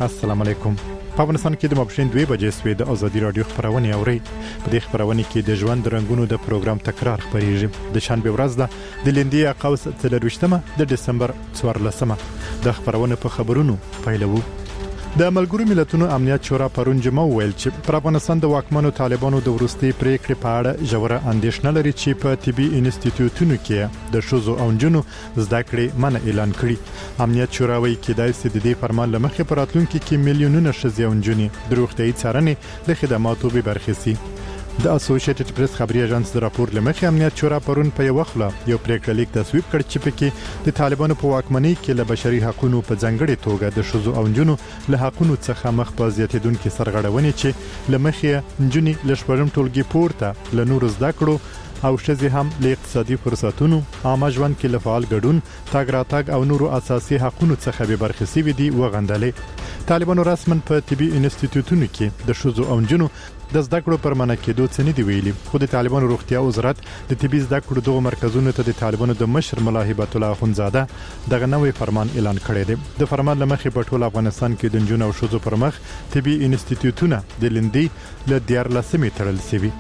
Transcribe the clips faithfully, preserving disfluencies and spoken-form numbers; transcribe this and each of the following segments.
السلام علیکم. په افغانستان کې د ماپښین دوه بجې سوې د ازادي رادیو خبرونه اوري. په دې خبرونه کې د ژوند رنگونو د پروګرام تکرار خبريږي. د شنبه ورځ ده د لیندي قوس څلرويشتمه د دسمبر څوارلسمه. د خبرونه په خبرونو پیلوو. د ملګرو ملتونو امنیت شورا پرون جمعه ویل چې پر افغانستان د واکمنو طالبانو د ورستي پریکړې په اړه ژوره اندېښنه لري چې په طبي انسټیټیوټونو کې د شوزو او جنونو زده کړې منع اعلان کړي. امنیت شورا وايي چې د سې د دې فرمان لمخې پر راتلونکو کې میلیونونه ښځې او جنې د روغتيایي څارنې له خدماتو به برخې سي. د اسوسییټډ پریس خبري اژانس د راپور لمخې امنیت شورا پرون په یو خلا یو پریکړه لیک تصویب کړ چې پکې د طالبانو په واکمنۍ کې له بشري حقوقو په ځنګړې توګه د شوزو او جنونو له حقوقو څخه مخ په زیاتېدونکو سرغړونې چې لمخې جنې لشپړم ټولګي پورته له نور زده کړو او شذې هم له اقتصادي فرصتونو عامه ژوند کې لفعال ګډون تاګ راتګ او نورو اساسي حقوقو څخه به برخې سي دي وغندلې. طالبانو رسمن په طبي انسټیټیوټونو کې د شوزو او جنونو د زده کړو پر منع کېدو څه نه دی ویلي. خو د طالبانو روغتیا وزارت د طبي زده کړو دغه مرکزونو ته د طالبانو د مشر ملا هبت الله اخونزاده دغه نوې فرمان اعلان کړی دی. د فرمان لمخې په ټول افغانستان کې د جنونو او شوزو پر مخ طبي انسټیټیوټونه د لیندي له دیارلسمې تړل شوي.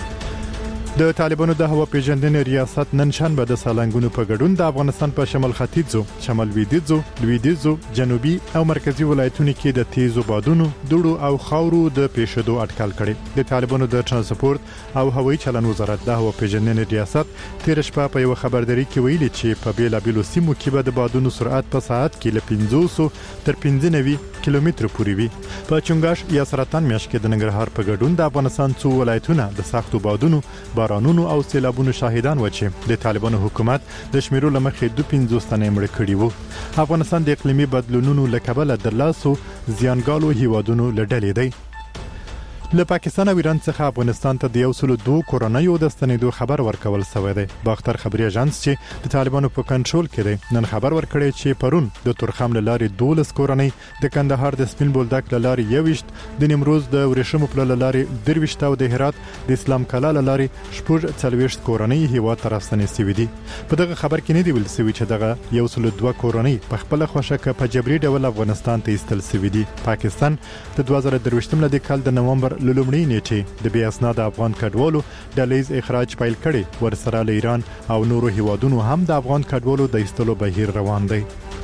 د طالبانو د هوا پیژندنې ریاست نن شنبه د سالنګونو په ګډون د افغانستان په شمال ختیځو، شمال لویدیځو، لویدیځو، جنوبي او مرکزی ولایتونو کې د تیزو بادونو، دوړو او خاورو د پیښېدو اټکل کړي. د طالبانو د ترانسپورت او هوایي چلن وزارت د هوا پیژندنې ریاست تیر شپه په یو خبرداري کې ویلي چې په بیلابیلو سیمو کې به د بادونو سرعت په ساعت کې له پنځوس تر پنځه نوي کیلومتر پورې وي. په چنګاش یا سرطان میاشت کې د ننګرهار په ګډون د افغانستان څو ولایتونه د سختو بادونو، بارانونو او سیلابونو شاهدان و چې د طالبانو حکومت د شمیرو لمخې دوه پنځوس تنه مړ کړي وو. افغانستان د اقلیمي بدلونونو له کبله د لاسو زیانګالو هیوادونو لړلې دی. له پاکستان او ایران څخه افغانستان ته د یو سلو دوه کورونیو د ستنېدو خبر ورکول شوی دی. باختر خبري اژانس چې د طالبانو په کنټرول کې دی نن خبر ورکړی چې پرون د تورخم لارې دولس کورونی، د کندهار د سپین بولدک لارې یوشت، د نیمروز د ورشمو پل لارې درويشت او د هرات د اسلام کلا لارې شپږ څلويشت کورونی هیوا ترستنې سوي دي. په دغه خبر کې نه دی ویل شوی چې دغه یو سلو دوه کورونی په خپل خوشکه په جبري ډول افغانستان ته ایستل شوی دي. پاکستان د دوه زره درويشتم د کال د نومبر لومړۍ نیټه د بیا اسناد افغان کډوالو د لیز اخراج پیل کړي. ورسره له ایران او نورو هیوادونو هم د افغان کډوالو د ایستلو بهیر روان دی.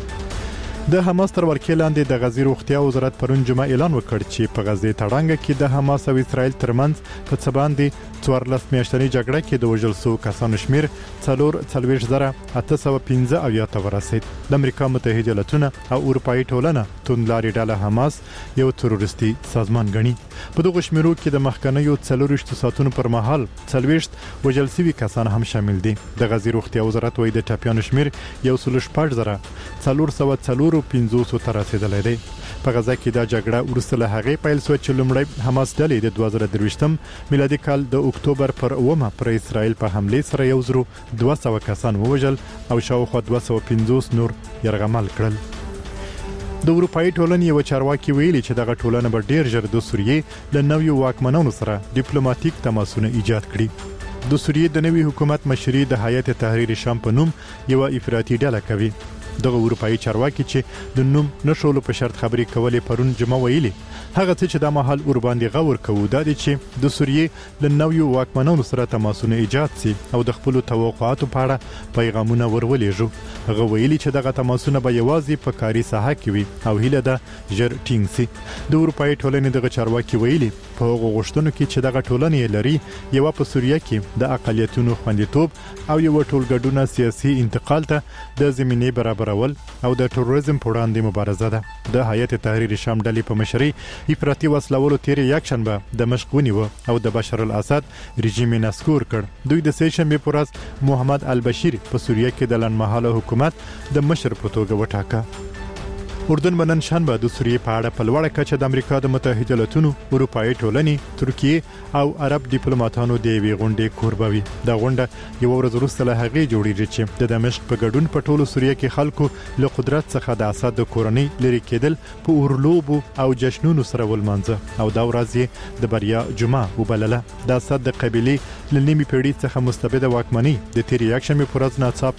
د حماس تر ورکې لاندې د غزې روغتیا وزارت پرون جمعه اعلان وکړ چې په غزې تړانګه کې د حماس او اسرائیل ترمنځ په څه باندې څوارلس میاشتنۍ جګړه کې د وژل شوو کسانو شمیر څلور څلوېښت زره اته سوه پنځه اویا ته ورسید. د امریکا متحده ایالتونو او اروپאי ټولنه توندلاري ډله حماس یو تروریستي سازمان ګڼي. په دغه شمیرو کې د مخکنیو څلورویشت ساعتونو پر مهال څلوېښت وژل شوي کسان هم شامل دي. د غزې روغتیا وزارت وايي د ټپیانو شمیر یو سل شپږ زره څلور سوه څلور پنځوس ته رسیدلی دی. په غزا کې دا جګړه وروسته له هغې پیل شوه چې لومړی حماس ډلې د دوه زره درویشتم میلادي کال د اکتوبر پر اومه پر اسرائیل په حملې سره یو زرو دوه سوه کسان ووژل او شاوخوا دوه سوه پنځوس نور یرغمل کړل. د اروپאי ټولنې یو چارواکي ویلي چې دغه ټولنه به ډیر ژر د سوریې له نویو واکمنانو سره ډیپلوماټیک تماسونه ایجاد کړي. د سوریې د نوي حکومت مشري د هیئت تحریر شام په نوم یو افراطي ډله کوي. دغه اروپאי چارواکي چې د نوم نشولو په شرط خبرې کولې پرون جمعه ویلي هغه څه چې د مهال اور باندې غور کوو دا دي چې د سوریې له نویو واکمنانو سره تماسونه ایجاد سي او د خپل توقعاتو په اړه پیغامونه ورولېږو. هغه ویلي چې دغه تماسونه به یوازې په کاري ساحه کې وي او هیله ده ژر ټینګ سي. د اروپאי ټولنې دغه چارواکي ویلي په هغه غوښتنو کې چې دغه ټولنې لري یو په سوریه کې د اقلیتونو خوندیتوب او یو ټولګډونه سیاسي انتقال ته د زمینې برابرول او د تروریزم په وړاندې مبارزه ده. د هیئت تحریر شام ډلې په مشرۍ افراطي وسلوالو تیر یک شنبه دمشق ونیو او د بشار الاسد رژیم نسکور کړ. دوی د سه شنبه پر ورځ محمد البشیر په سوریه کې د لنډمهاله حکومت د مشر په توګه وټاکه. اردن بنن شنبه د سوریې په اړه په لوړه کچه د امریکا د متحده ایالتونو، اروپאי ټولنې، ترکیه او عرب ډیپلوماټانو د یوې غونډې کوربه وي. دا غونډه یو ورځ وروسته له هغې جوړیږي چې د دمشق په ګډون په ټولو سوریه کې خلکو له قدرت څخه د اسد د کورنۍ لري کېدل په اورلوبو او جشنونو سره ولمانځه او دا ورځ یې د بریا جمعه وبلله. د اسد د قبیلې له نیمې پیړۍ څخه مستبده واکمنۍ د تیر یک شنبه پر ورځ ناڅاپه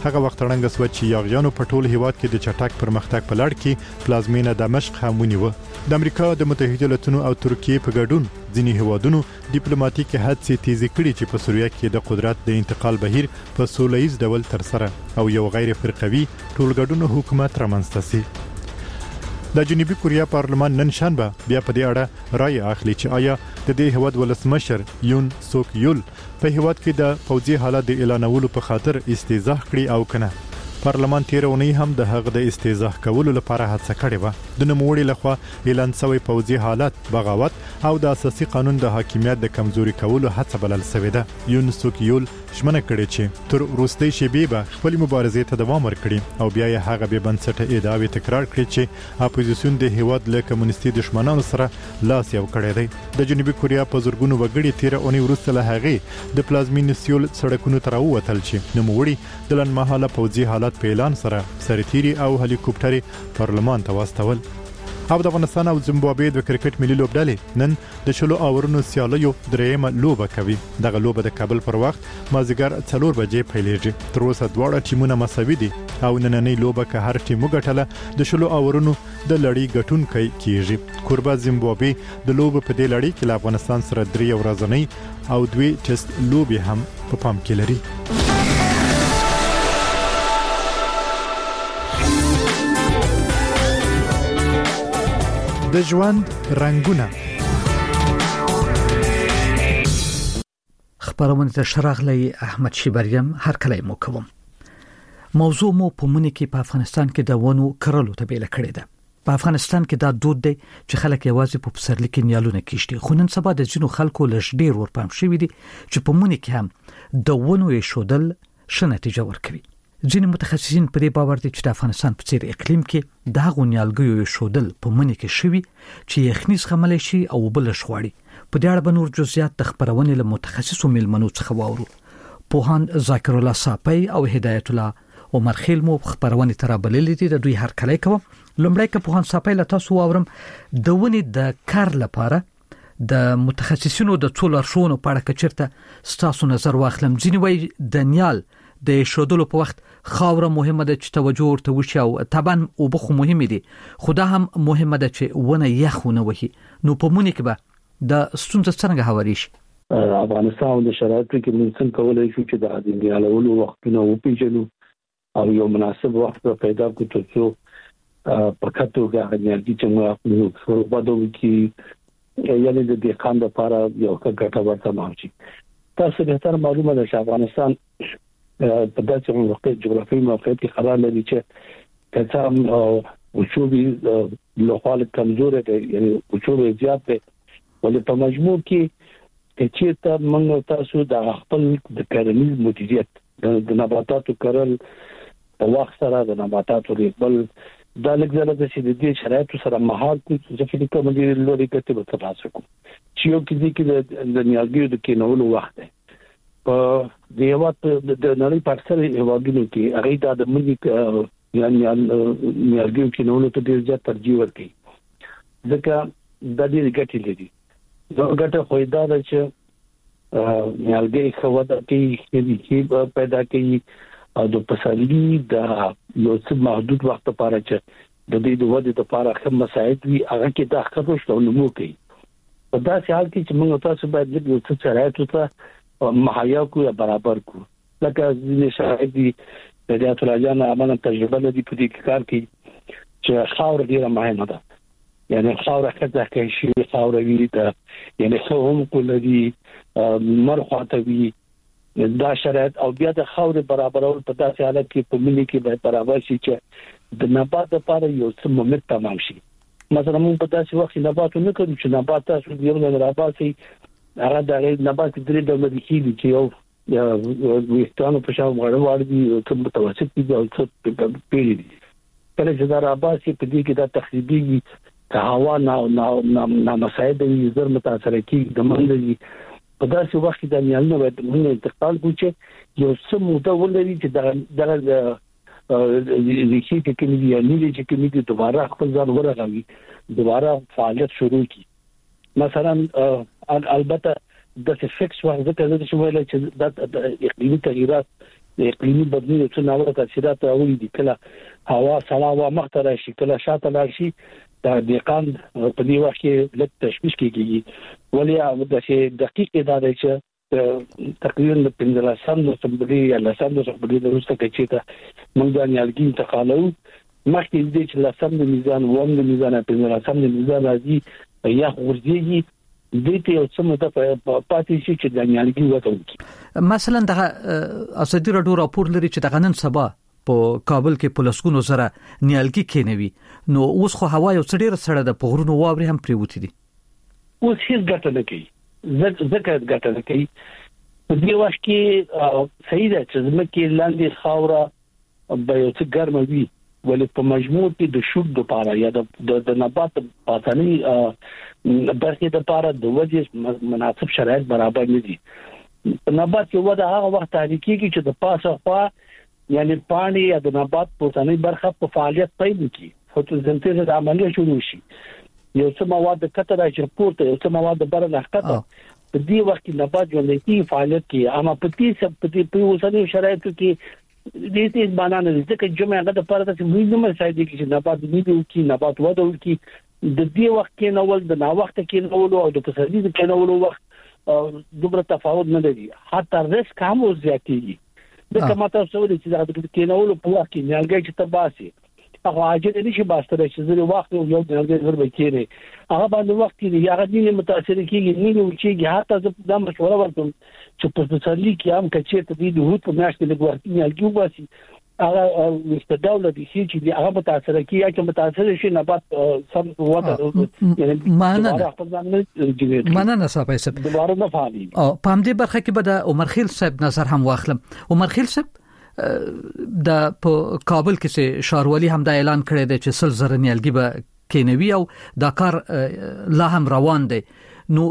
هغه وخت رنګ سو چې یاغیانو په ټول هیواد کې د چټک پرمختګ په لړ کې پلازمینه دمشق هم ونیو. د امریکا د متحده ایالاتونو او ترکیه په ګډون ځینې هیوادونو ډیپلوماټیک هڅې تیزی کړې چې په سوریه کې د قدرت د انتقال بهیر په سولهییز ډول تر سره او یو غیر فرقوي ټولګډون حکومت رامنځته شي. د جنوبي کوریا پارلمان نن شنبه بیا په دې اړه رائے اخلي چې آیا د دې هیواد ولسمشر یون سوک یول په هیواد کې د فوجي حالت د اعلانولو په خاطر استیضاح کړي او کنه. پارلمان تیر اونۍ هم د هغه د استیضاح کولو لپاره هڅه کړې و. د نوموړي لخوا اعلان شوی فوجي حالت بغاوت او د اساسي قانون د حاکمیت د کمزوري کولو هڅه بلل شوې ده. یون سوک یول شمنه کړي چې تر وروستۍ شېبې به خپل مبارزې ته دوام ورکړي او بیا یې هغه به بنسټه ادعاوې تکرار کړي چې اپوزیسیون د هیواد له کمونیستي دشمنانو سره لاس یو کړی دی. د جنوبي کوریا په زورګونو وګړي تیر اونۍ وروسته له هغه د پلازمینې سیول سړکونو ته راووتل چې نوموړي د لنډمهاله فوجي حالت په اعلان سره سرتيري او هلیکوپټري پارلمان ته واستول. او د افغانستان او زیمبابوې د کرکټ ملي لوبډلې نن د شلو اورونو سیالیو درېیمه لوبه کوي. دغه لوبه د کابل پر وخت مازیګر څلور بجې پیلېږي. تر اوسه دواړه ټیمونه مساوي دي او نننۍ لوبه که هر ټیم وګټله د شلو اورونو د لړۍ ګټونکی کیږي. کوربه زیمبابوې د لوبه په دې لړۍ کې له افغانستان سره درې ورځنۍ او دوی ټیسټ لوبې هم په پام کې لري. د ژوند رنگونه خبرونه د شراغلی احمد شیبریم هر کله مو کوم. موضوع مو په مونږ کې په افغانستان کې د ونو کرلو ته بیل کړی ده. په افغانستان کې دا دود دی چې خلک یوازې په پسرلي کې نیالونه کیشتي. خو نن سبا د ځینو خلکو لږ ډیر ورپام شوی دي چې په مونږ کې هم د ونو یې شودل ښه نتیجه ورکوي. ځینې متخصصین په دې باور دي چې د افغانستان په څیر اقلیم کې د هغو نیالګیو شودل په منې کې شوي چې یخني زغملی شي او بل شغواړي. په دې اړه به نور جزئیات د خبرونې له متخصصو مېلمنو څخه واورو. پوهاند ذاکر الله صافی او هدایت الله عمر خیل مو خبرونې تر بللې دي. د دوی هر کله کوم لومړی که پوهاند صافی له تاسو واورم د ونې د کار لپاره د متخصصینو د څو لارښوونو په اړه کچرته ستاسو نظر واخلم. ځینې وایي د نیال د شودلو په وخت خاوره مهمه ده چې توجه ورته وشي او طبعا اوبخو مهمه دي خو دا هم مهمه ده چې ونه یخونه وهي. نو په مونږ کې به د ستونزې څنګه هواري شي؟ افغانستان د شرایطو کې ممکن کولای شو چې د عادیالولو وختونه وپیژنو او یو مناسب وخت پیدا کړو چې په کتو کې انرژي چې موږ خپل بادو کې یعنی د دې خان لپاره یو ګټه ورته ماشي. تاسو به تر معلومه ده چې افغانستان په داسې موقعیت جغرافیایي موقعیت کې قرار لري چې کڅام وچوبي لوخال کمزور دی یعنی وچوبي زیات دی ولې په مجموع کې چې ته موږ تاسو د خپل د کرنیز مدیریت د نباتاتو کرل په وخت سره د نباتاتو ریبل دا لږه د چې د دې شرایطو سره مهار کوي چې فکر کوم دي لوري کته به تاسو کو چې یو کې کې د نیالګیو د کینولو وخت دی. په د یو وخت د نړۍ په اکثره هیوادونو کې هغه د ادمي یعنی نیالګیو کې نو ته ډیر زیات ترجیح ورکړي ځکه د دې ګټې لري. دا ګټه خو دا ده چې نیالګي خو د کې پیدا کوي او د پسرلي د یو څه محدود وخت لپاره چې د دې د ودې لپاره کوم مساعد وي هغه کې د خبرو شته نو کوي. په داسې حال کې چې موږ تاسو باید د یو څه شرایطو ته مهیا کو یا برابر کو لکه ځینې شاید دي د هدایت الله جان امانه تجربه لري په دې کار کې چې خاور ډیره مهمه ده. یعنی خاور کله کې شي خاور وی ده یعنی هم کولري مرخواته وی دا شرایط او بیا د خاور برابرول په داسې حالت کې په ملي کې به برابر شي چې د نبات لپاره یو څه مومنت تمام شي. مثلا موږ په داسې وخت نبات نه کوو چې نبات تاسو یو نه راځي هغه د نبات درې ډول دي چې یو ویستانو په شاو غړوړ دي او څه متوسط دي او څه پیری دي. کله چې دا راباسي په دې کې دا تخریبي هوا نه نه مساعد دي زر متاثر کیږي د منځي په داسې وخت کې د نیالنو باید موږ انتقال کوو چې یو څه موده ولري چې دا د لیکي کې کې دی یعنی چې کې دی دوباره خپل ځان ورغوي دوباره فعالیت شروع کی. مثلا البته د فکس وخت ته چې ویل چې د اقلیمي تغیرات د اقلیمي بدلون څخه ناوړه تاثیرات راوړي دي. کله هوا سړه هوا مخته راشي، کله شاته راشي، دا دقیقاً په دې وخت کې لږ تشویش کیږي. ولې د شي دقیق دا دی چې تقریبا د پنځه سم د سمبلي یا لسم د سمبلي د وروسته کې چې موږ د نیالګي انتقالو مخکې دې چې لسم د میزان ووم د میزان په لسم د میزان راځي یا ورځي دې ته یو څه مده پاتې شي چې د نیالګي وته وکړي. مثلا د اسدي راډیو راپور لري چې د غنن سبا په کابل کې پولیسونو سره نیالګي کېنوي، نو اوس خو هوا یو څډیر سره د پغرونو واوري هم پریوتی دي. اوس هیڅ ګټه نه کوي، ځکه ګټه نه کوي. په دې وخت کې صحیح ده چې زمکه لاندې خاوره به یو څه ګرمه وي، ولې په مجموع کې د شوب د پاره یا د د نبات پاتنی برخه د پاره د وجه مناسب شرایط برابر نه دي. نبات کې ودا هغه وخت تحریکي کې چې د پاسه خوا یعنی پانی یا د نبات پوتنی برخه په فعالیت پیل کی، فوتوسنتیز د عملیه شروع شي، یو څه مواد کته راځي پورته، یو څه مواد بره راځي. په دې وخت کې نبات ژوندۍ فعالیت کوي، اما په دې سب په دې په اوسنۍ شرایطو کې دې دې باندې نه ځکه جمعه غته پاره ته موږ نه مساعده کې چې نبات دې کې نبات وده وکړي. د دې وخت کې نوول د نا وخت کې نوول او د پسرلي کې نوول وخت دومره تفاوت نه لري، حتی ریسک هم زیاتېږي. د کماته سوالي چې دا کې نوول په وخت کې نیالګي چې تباسي هغه اجازه نشي باستره چې زری وخت یو نیالګي ور بکیره هغه باندې وخت کې هغه دې متاثر کیږي نه نو چې حتی د مشوره ورته چې په پسرلي کې هم کچې ته دې هوت په میاشت کې د ورتي نیالګي وباسي هغه مستداوله دي چې هغه متاثر کیږي چې متاثر شي نبات سم وته یعنی معنا معنا نه صاحب صاحب دوباره نه فعالي. او په همدې برخه کې به د عمر خیل صاحب نظر هم واخلم. عمر خیل صاحب د په کابل کې چې شاروالي هم دا اعلان کړی دی چې سل زره نیالګي به کینوي او دا کار لا هم روان دی، نو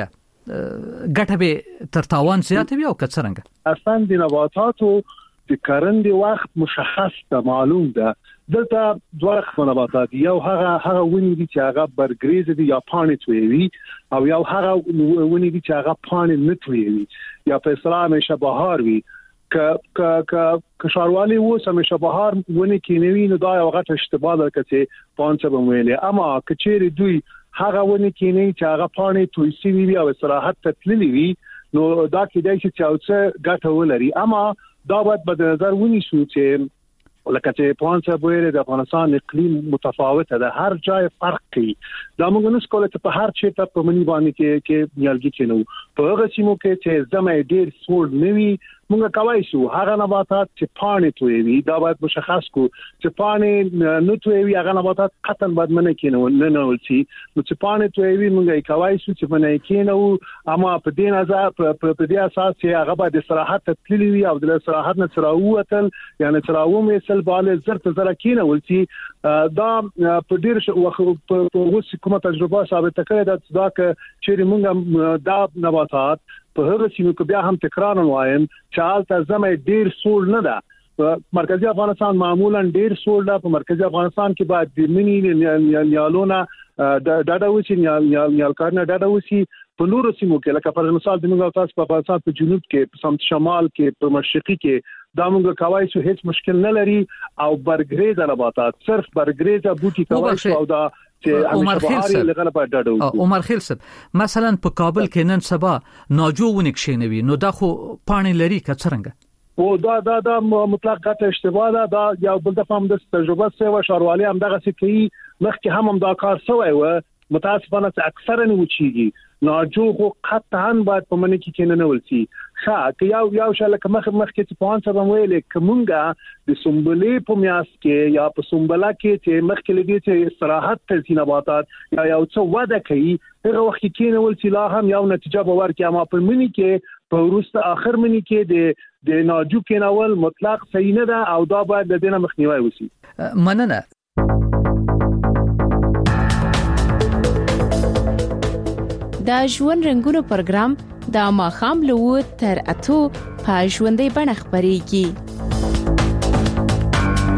څنګه ګټه به تر تاوان زیاته وي او که څنګه؟ اصلا د نباتاتو د کارندې وخت مشخص ده، معلوم ده. دلته دوه رقم نباتات، یو هغه هغه ونې دي چې هغه برګریز دي یا پاڼې تویوي، او یو هغه ونې دي چې هغه پاڼې نه تویوي یا په اصطلاح همیشه بهار وي. ک ک ک شاروالي وو همیشه بهار ونې کینوي، نو دا یو غټ اشتباه ده چې پانڅه بمویلې. اما کچېری دوی هغه ونې کینوي چې هغه پاڼې تویسي وي او استراحت ته تللی وي، نو دا کېدای شي چې اوڅه ګټه ولري. اما دا باید په نظر ونیسو چې لکه چې پانڅه بویره د افغانستان اقلیم متفاوته ده، هر ځای فرق کوي. دا موږ نه سکول چې په هر چیرته په منی باندې کې کې نیالګي کینو. په هغه سیمو کې چې زمې ډیر سوړ نوي موږ کوي شو هغه نباتات چې پاڼې تویوي دا باید مشخص کو چې پاڼې نه تویوي هغه نباتات قطعا باید منه کینو نه نه ولسي. نو چې پاڼې تویوي موږ یې کوي شو چې منه کینو، اما په دې نظر په دې اساس چې هغه باید استراحت تللی وي او د استراحت نه تراوتل یعنی تراوم یې سل باندې زرت زره کینو ولسي. دا په ډیر وخت په اوس کومه تجربه ثابت کړې ده چې چې موږ دا نباتات په هغه سیمو کې بیا هم تکرار وایم چې حالت زمې ډیر سوړ نه ده. مرکزی افغانستان معمولا ډیر سوړ ده. په مرکزی افغانستان کې باید د منی نیالونه ډاډه وسی نیال نیال کارنه ډاډه وسی. په نورو سیمو کې لکه پر مثال د موږ تاسو په افغانستان په جنوب کې په سمت شمال کې په مشرقي کې دا موږ کوي چې هیڅ مشکل نه لري او برګریز نباتات صرف برګریز بوټي کوي او دا عمر خیل صاحب عمر خیل صاحب مثلا په کابل کې نن سبا ناجو ونکشینوي، نو دا خو پانی لري که څنګه؟ او دا دا دا مطلق غټ اشتباه ده. دا یو بل دفعه هم د تجربه سوي شاروالي هم دغه څه کوي، مخکې هم هم دا کار سوی و، متاسفانه چې اکثره نه وچیږي. ناجو خو قطعا باید په منی کې کینه نه ولسي. ښه که یو یو شاله که مخ مخ کې په انسه بمویلې کومګه د سنبلې په میاس کې یا په سنبله کې چې مخ کې لګي چې استراحت ته نباتات یا یو څه وده کوي، هغه وخت کې کینه ولسي لا هم یو نتیجه باور کې. اما په منی کې په وروسته اخر منی کې د د ناجو کینول مطلق صحیح نه ده او دا باید د دینه مخنیوي وسی. مننه. دا ژوند رنگونو پروګرام د ماخام لو تر اتو په ژوندې بڼه خبريږي.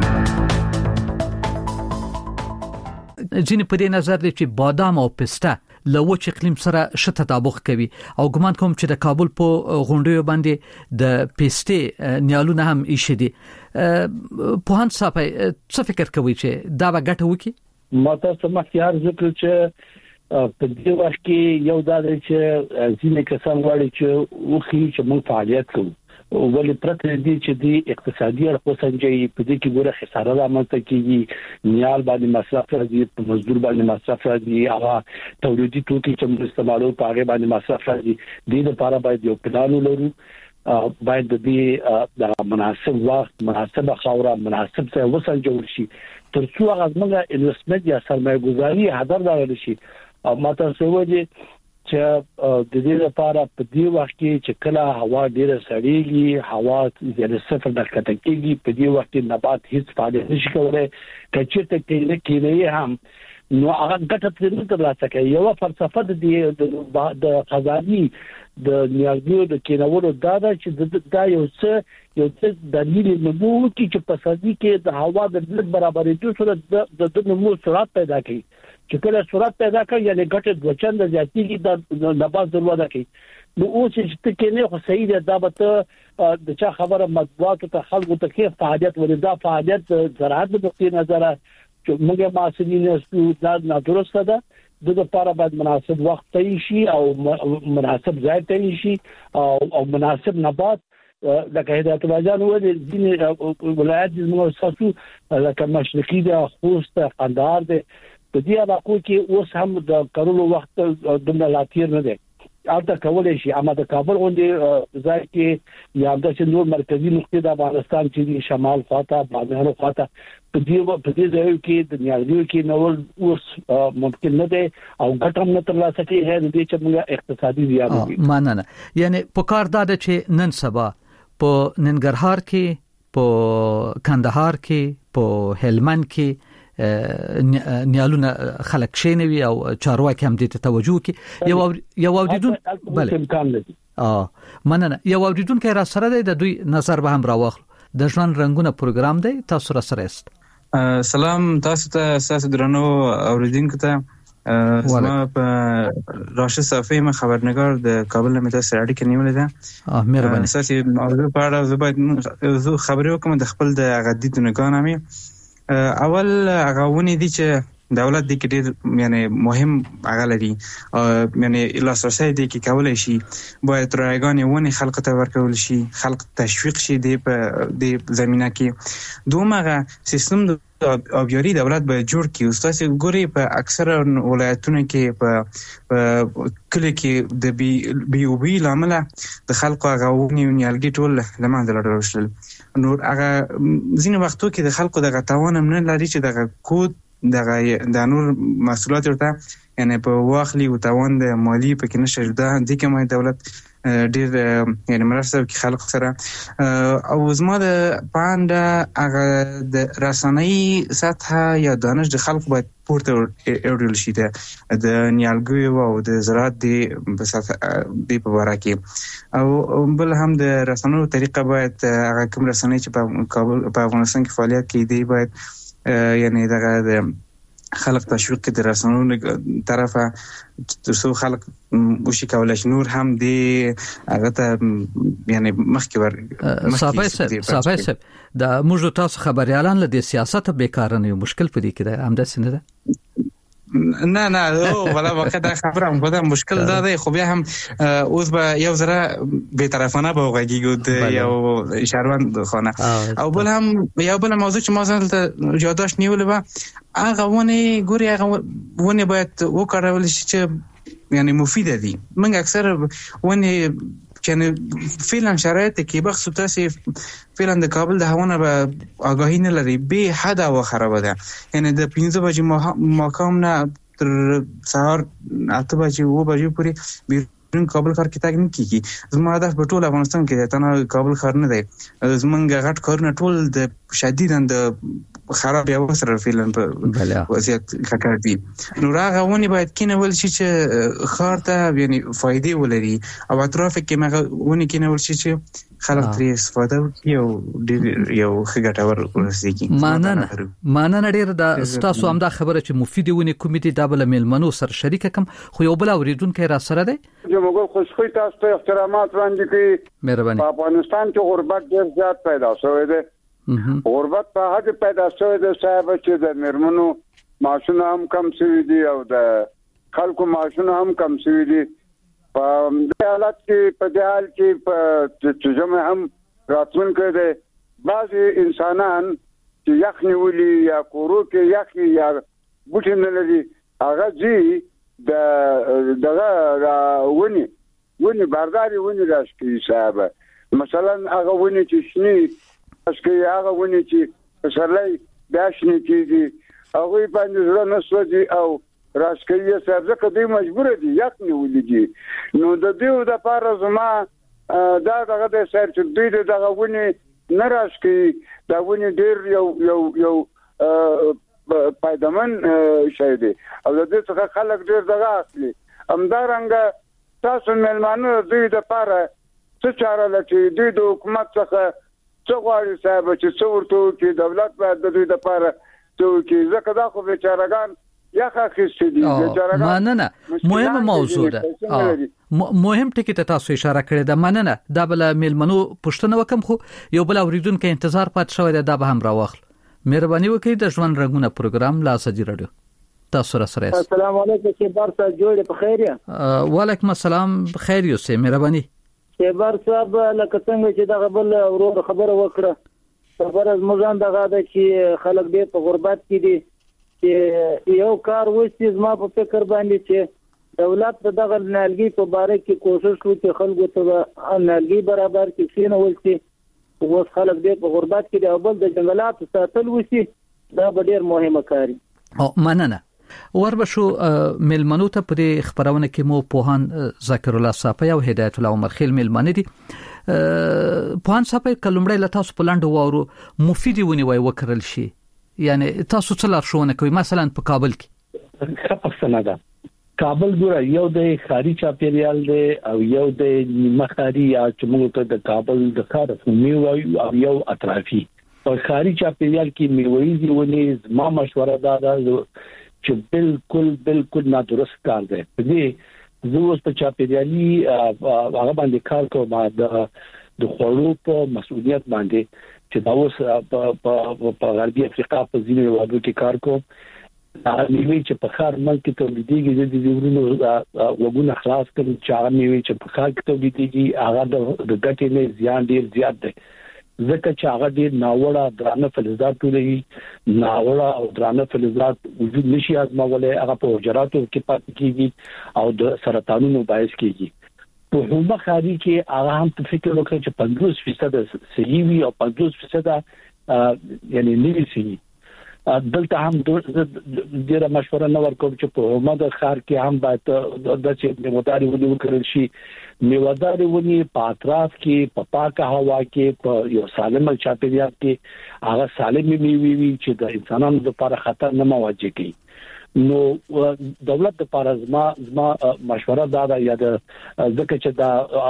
ځینې په دې نظر دي چې بادام او پسته له وچ اقلیم سره ښه تطابق کوي او ګمان کوم چې د کابل په غونډیو باندې د پیسټي نیالونه هم ایښي دي. په هان صاحب څه فکر کوي چې دا به ګټه وکړي؟ ما تاسو مخکې ذکر چې په دې وخت کې یو دا دی چې ځینې کسان غواړي چې وخی چې موږ فعالیت کوو ولې پرته دي چې د اقتصادي اړخ سنجي په دې کې ګوره خساره رامنځته کیږي، نیال باندې مصرف راځي، په مزدور باندې مصرف راځي، هغه تولیدي توکي چې موږ استعمالو په هغه باندې مصرف راځي. د دې لپاره باید یو پلان ولرو، باید د دې د مناسب وخت، مناسب خاوره، مناسب ځای وسنجول شي ترڅو هغه موږ انویسټمنت یا سرمایه گذاري هدر راوړل شي. او ماته څه وایي چې د دې لپاره په دې وخت کې چې کله هوا ډیره سړیږي، هوا د صفر د کته کېږي، په دې وخت کې نبات هیڅ فعالیت نشي کولای، کچې ته کې کې هم نو هغه ګټه پرې نه ترلاسه کوي. یو فلسفه د دې د خزاني د نیالګیو د کینولو دا ده چې دا یو څه یو څه دلیل نمو کی چې په سړی کې د هوا د لږ برابرېدو سره د نمو سرعت پیدا کوي. چې کله سرعت پیدا کوي یعنی ګټه د چند زیاتېږي د نبات ضرورت کوي. نو اوس چې ته نه خو صحیح ده، دا به د چا خبره مطبوعات ته خلکو ته کې فعالیت ولدا فعالیت زراعت د نقطې نظر چې موږ معاصرین اسو دا نادرسته ده. د لپاره باید مناسب وخت ته شي او مناسب ځای ته شي او مناسب نبات لکه هدایت باجان ولې ځینې ولایت زموږ ساتو لکه مشرقي د خوست قندهار د په دې علاقو کې اوس هم د کارولو وخت د لاتیر نه دی. البته کولای شي اما د کابل غونډې ځای کې یا د نور مرکزی نقطې د افغانستان چې شمال خواته باندې خواته په دې په دې ځای کې د نیالګیو کې نو اوس ممکن نه دی او ګټه هم نه ترلاسه کیږي د دې چې موږ اقتصادي زیان وکړو. ماننه یعنی په کار دا چې نن سبا په ننګرهار کې، په کندهار کې، په هلمند کې نیالونه خلک شینوي او چارواکي هم دې ته توجه کوي. یو یو اوریدون بله اه مننه یو اوریدون کې را سره د دوی نظر به هم راوخلو. د ژوند رنگونه پروګرام دی، تاسو را سره است. سلام تاسو ته، تاسو درنو اوریدونکو ته. زما په راشد صافی ما خبرنگار د کابل نه متاسو اړیکه نیولې ده. اه مهرباني. اساسي موضوع په اړه زه باید زه خبرې وکم د خپل د غدیدونه کانامي. اول هغه ونی دي چې دولت د کې ډېر یعنی مهم هغه لري، یعنی لاسرسي دي کې کولای شي باید رایګان ونی خلق ته ورکول شي، خلق تشویق شي د په د زمينه کې. دومره سیستم د اوبیاري دولت به جوړ کی. استاد ګوري په اکثره ولایتونو کې په کلی کې د بي بي او بي لامل د خلکو غوونی او نیالګي ټول لمانځل راوړل. نور هغه ځینې وختو کې د خلکو د غتاوان نه لري چې د کود د د نور مسؤلیت ورته یعنی په واخلي او تاوان د مالی په کې نشي ده. د کومه دولت ډیر یعنی مرسته کوي خلک سره. او زما د پاندا هغه د رسنۍ سطح یا دانش د خلکو باید پورته اورل شي د نیالګیو او د زراعت د په سطح د په واره کې. او بل هم د رسنیو طریقه باید هغه کوم رسنۍ چې په کابل په افغانستان کې فعالیت کوي دی باید یعنی دغه د خلق تشویق د رسنیو طرفه ترڅو خلق وشي کولای شي نور هم دی هغه ته یعنی مخکې ور صافي صافي د موږ تاسو خبريالان له سیاست به کار نه مشکل پدې کې ده هم د سینه ده. نه نه او ولا وخت دا خبره هم کوم مشکل دا دی، خو بیا هم اوس به یو ذره به طرفانه به وګیږي د یو شهروند خانه. او بل هم یو بل موضوع چې ما ځل یاداش نیولې و هغه ونه ګوري هغه ونه باید وکړول شي چې یعنی مفیده دي. موږ اکثر ونه چې فعلا شرایط کې بخصوص تاسو فعلا د کابل د هوونه به آگاهی نه لري به حد او خراب ده. یعنی د پنځه بجې ماقام نه تر سهار اته بجې و بجې پورې بیرون کابل ښار کې تاګ نه کیږي. زما هدف په ټول افغانستان کې ته کابل ښار نه دی. زمونږ غټ کارونه ټول د شدیداً د خراب یا وسره فعلا په وضعیت ککړ دي. نو راغه ونی باید کینول شي چې خار ته یعنی فائدې ولري او اطراف کې مغه ونی کینول شي چې خلک ترې استفاده وکړي او یو خګټور ورسېږي. ماننه ماننه ډیر د تاسو هم دا خبره چې مفید ونی کمیټې د بل ملمنو سره شریک کم خو یو بل اوریدونکو را سره دی. چې موږ خوشخوي تاسو ته احترامات وړاندې کوي. مهرباني. په افغانستان کې غربت ډیر زیات پیدا شوی دی. غربت په هغه پیدا شوی دی صاحب چې د مرمنو معاشونه هم کم شوي دي او د خلکو معاشونه هم کم شوي دي. په دې حالت کې په دې حال کې په چې هم راتلونکی دی بعضې انسانان چې یخ نیولي یا کورو کې یخ یا بوټي نه لري هغه ځي د دغه ونې ونې بارداري ونې راشکي صاحب. مثلا هغه ونې چې شنې اسکه هغه ونی چې پسرلی داشنی کیږي هغه باندې زړه نسوځي او راسکوي صاحب ځکه دوی مجبور دي یک نیولې دي. نو د دې د پاره زما دا دغه د سر چې دوی دغه ونی نه راسکوي دا ونی ډیر یو یو یو پایدمن شي دي او د دې څخه خلک ډیر دغه اخلي. همدارنګه تاسو ملمانو دوی د پاره څه چاره لټي دوی د حکومت څخه څو غواړي صاحب چې څو ورته کې دولت باید د دوی د پاره څو کې ځکه دا خو بیچارهګان یا خاصې دي بیچارهګان. مننه مهمه موضوع ده. مهم ټکی ته تاسو اشاره کړې ده. مننه دا بل ملمنو پښتنه وکم خو یو بل اوریدونکو انتظار پات شوی ده دا به هم راوخل. مهرباني وکړئ د ژوند رنگونه پروګرام لا سدي رادیو تاسو را سره. السلام علیکم چې بارسا جوړ په خیر یا وعلیکم السلام بخیر یو سه مهرباني. شیبر صاحب لکه څنګه چې دغه بل ورور خبره وکړه خبره زموږ دا ده چې خلک دې په غربت کې دي چې یو کار وشي زما په فکر باندې چې دولت دغه نالګي په باره کې کوشش وکړي چې خلکو ته نالګي برابر کړي چې نو ولسي اوس خلک دې په غربت کې دي او بل د جنگلات ساتل وشي دا به ډیر مهمه کاری. او مننه وربشو ملمنو ته په خبرونه کې مو پوهان ذکر الله صافی او هدایت الله عمر خیل ملمنه دي. پوهان صافی کلمړی له تاسو په لاندې وورو مفید ونی وای وکړل شي یعنی تاسو څه لارښوونه کوي مثلا په کابل کې؟ ښه پښتنه ده. کابل ګوره یو د خاري چاپیریال دی او یو د نیمه خاري یا چې موږ ته د کابل د خار فومي وایو او یو اطرافي. په خاري چاپیریال کې میوې ونی ما مشوره ده چې بالکل بالکل نادرست کار دی. دې زه اوس په چاپیریالي هغه باندې کار کوم د د خورو په مسؤلیت باندې چې دا اوس په غربي افریقا په ځینو هیوادو کې کار کوم. هغه میوې چې په خار ملک کې تولیدېږي د دې ورونو وګونه خلاص کړي چې هغه میوې چې په خار کې تولیدېږي هغه د ګټې نه زیان ډیر زیات دی ځکه چې هغه ډیر ناوړه درانه فلزات ټولوي ناوړه او درانه فلزات وجود نشي ازمولای هغه په حجراتو کې پاتې کیږي او د سرطانونو باعث کیږي. په همه خاري کې هغه هم په فکر وکړي چې پنځوس فیصد صحیح وي او پنځوس فیصد یعنی نوي صحیح. دلته هم ډیره مشوره نه ورکوم چې په همه د خار کې هم باید د چې مداري ونی وکړل شي. میوادار ونی په اطراف کې په پاکه هوا کې په یو سالم چاپیریال کې هغه سالم میوي وي چې د انسانانو لپاره خطر نه مواجه کوي. نو دولت لپاره زما زما مشوره دا ده یا د ځکه چې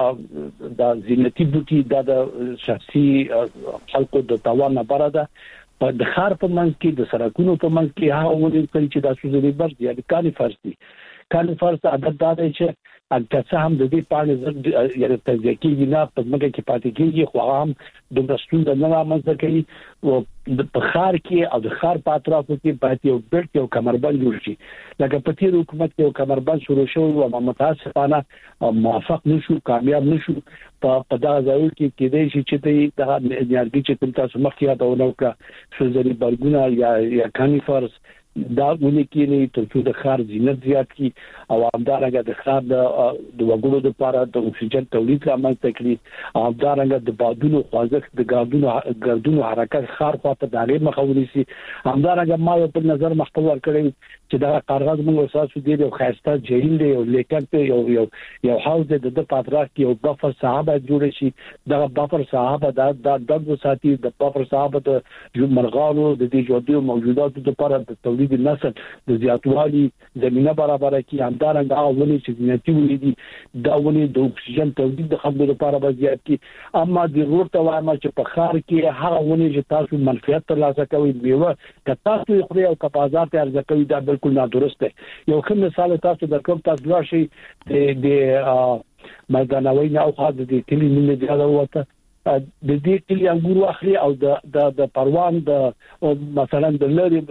دا د زینتی بوټي د شخصي خلکو د توان نه بره ده په د خار په منځ کې د سرکونو په منځ کې هغه ونی چې د سوزري بر دي یا کانیفرس دي. کانیفرس عادت دا دی چې اګه هم د دې پاڼې یعنی تزکیه نه په مګه کې پاتې کیږي خو هم د رسول د نه منځ کوي او په خار کې او د خار په اطرافو کې باید یو بیلټ یو کمربند جوړ شي. لکه په تیر حکومت کې یو کمربند شروع شو او متاسفانه موافق نشو کامیاب نشو په دا ځای کې کېدای شي چې د نیارګي چې تاسو مخکې یادونه وکړه سوزري برګونه یا یا کانیفرس دا ونی کې نه تر څو د خار زینت زیات کی او همدارنګه د خار د وګړو د لپاره د اکسیجن تولید رامنځته کړي او همدارنګه د بادونو خوځښت د ګاډونو ګردونو حرکت خار خواته دغه مخاوري سي همدارنګه ما په نظر مخکور کړی چې دا کارغاز موږ اساسو دی یو خاصه جهیل دی یو لیکن ته یو یو یو حوض د د پاتراک یو بفر صحابه جوړ شي دا بفر صحابه دا د دغه ساتي د بفر صحابه د مرغانو د دې ژوندو موجوداتو لپاره د تولید نسل د زیاتوالي زمينه برابر کی همدارنګه اولنی چې زینتي ولې دا ولې د اکسیجن تولید د خلکو لپاره به زیات کی اما د ضرورت وایم چې په خار کې هغه ولې چې تاسو منفعت ترلاسه کوي میوه کتا ته خوري او کپازات ارزه کوي دا بالکل نادرسته یو کوم مثال تاسو درکوم تاسو راشي د د مګناوی نه او خاص د کلی نه دی وته د دې کلی انګور اخلي او د د د پروان د مثلا د لری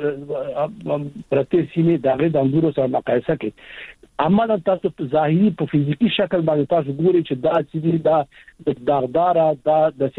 پرته سیمه دغه د انګورو سره مقایسه کوي اما تاسو په ظاهري په فزیکی شکل باندې تاسو ګورئ چې دا چې دا د داغدار دا د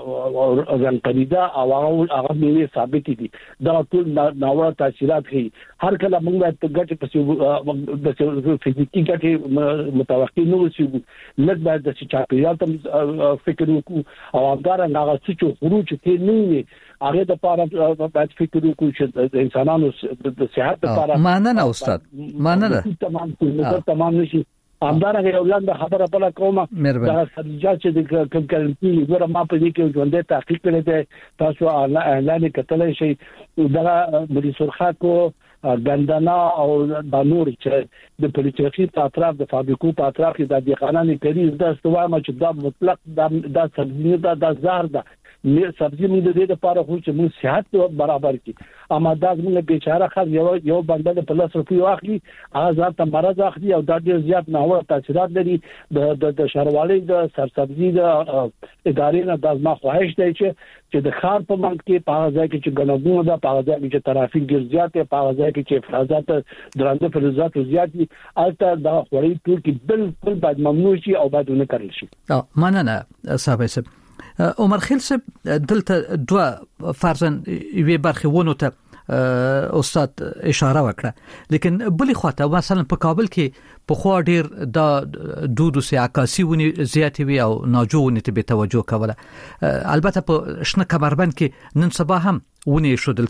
څه ځنقریدا او هغه میوه ثابت دي دا ټول ناوړه تاثیرات کوي هر کله موږ ته ګټه په د فزیکی ګټه متوقع نه وسی لږ باید د چاپیریال ته فکر وکړو او همدارنګه هغه څه خروج کې نه وي هغه د پاره باید فکر وکړو چې د انسانانو د صحت لپاره ماننه استاد ماننه تمام نظر تمام نشي همدارنګه یو لاندې خبره په کومه دا سرجات چې د کوم کلمې ګوره ما په دې کې ژوندې تحقیق کړی دی تاسو اعلان کتلای شي دا ملي سرخاتو ګندنا او د نور چې د پولیټیکي په اطراف د فابریکو په اطراف کې د دقیقانه کړي دا استوامه چې دا مطلق د سبزی دا د زهر ده مې سبزی موږ د دې لپاره خو چې موږ صحت برابر کړي اما دا موږ بیچاره خل یو یو بندل په لاس روپیو اخلي هغه ځات مرز اخلي او دا ډیر زیات ناوړه تاثیرات لري د د شهروالۍ د سرسبزي د ادارې نه د ما خواهش دی چې چې د خار په منځ کې په هغه ځای کې چې ګڼګونه ده په هغه ځای کې چې ترافیک ډیر زیات دی په هغه ځای کې چې افراطات درانده فلزات زیات دي البته دا خوري ټول کې بالکل باید ممنوع شي او باید نه کړل شي اه مننه صاحب عمر خیل صاحب دلته دوه فرضاً وی برخه ونه ته استاد اشاره وکړه لیکن بلې خواته مثلا په کابل کې په خوا ډیر د دودو سي عکاسي ونی زیاتې وي او ناجوونه ته به توجه کوله البته په شنه کمربند کې نن سبا هم ونی شودل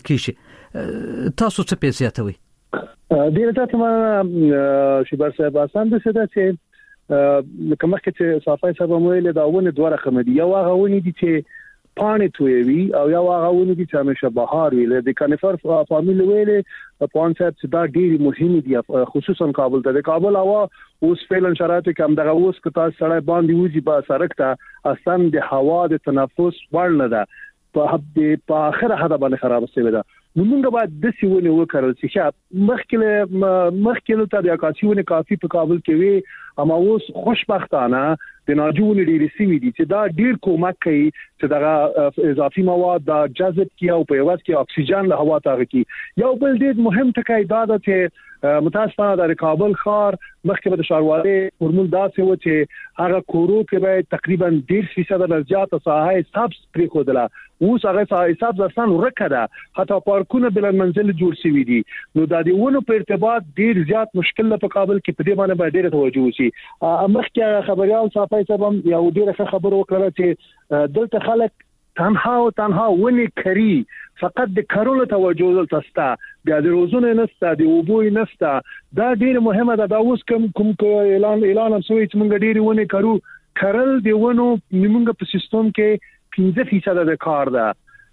کیږي تاسو څه په زیاتوي ډیر ته ما شبر صاحب آسان ده چې لکه مخکې چې صافای صاحب مویل دا ونه دوه رقم دي یو هغه ونی دي چې پانې توي او یو هغه ونی دي چې همیشه بهار وي د کانیفر فامیل ویل په انسات چې دا ډیر مهم دي خصوصا کابل ته د کابل هوا اوس فعلا شرایط کې هم دغه اوس کته سړی باندې وځي با سرک ته اصلا د هوا د تنفس وړ نه ده په په اخر حدا باندې خراب شوی ده نو موږ باید د سیونه وکړل چې مخکله مخکله ته د اکاسیونه کافي په کابل کې وي اما اوس خوشبختانه د ناجوونه ډیر سیوی دي چې دا ډیر کومک کوي چې دا اضافي مواد د جذب کیو په یوه کې اکسیجن له هوا ته کی یو بل ډیر مهم ټکی دا ده چې متاسفانه د کابل ښار مخکې د شاروالي فورمول داسې و چې هغه کورو کې به تقریبا ډیر فیصد نه زیات ساحه سبز پرې خودله اوس هغه ساحه سبز ځان ورکړه حتی پارکونه بل منزل جوړ شوي دي نو د دې ونو په ارتباط ډیر زیات مشکل په کابل کې په دې باندې ډیره توجه وشي مخکې خبريال صافای صاحب یو ډیره خبر وکړه چې دلته خلک تنها او تنها ونی کری فقط د کارولو توجه دلته ستا بیا د روزونه نستا د وبوي نستا دا ډیر مهمه ده دا اوس کوم کوم اعلان اعلان سوی چې موږ ډیر ونی کارو کرل دی ونو موږ په سیستم کې پنځه فیصد د کار ده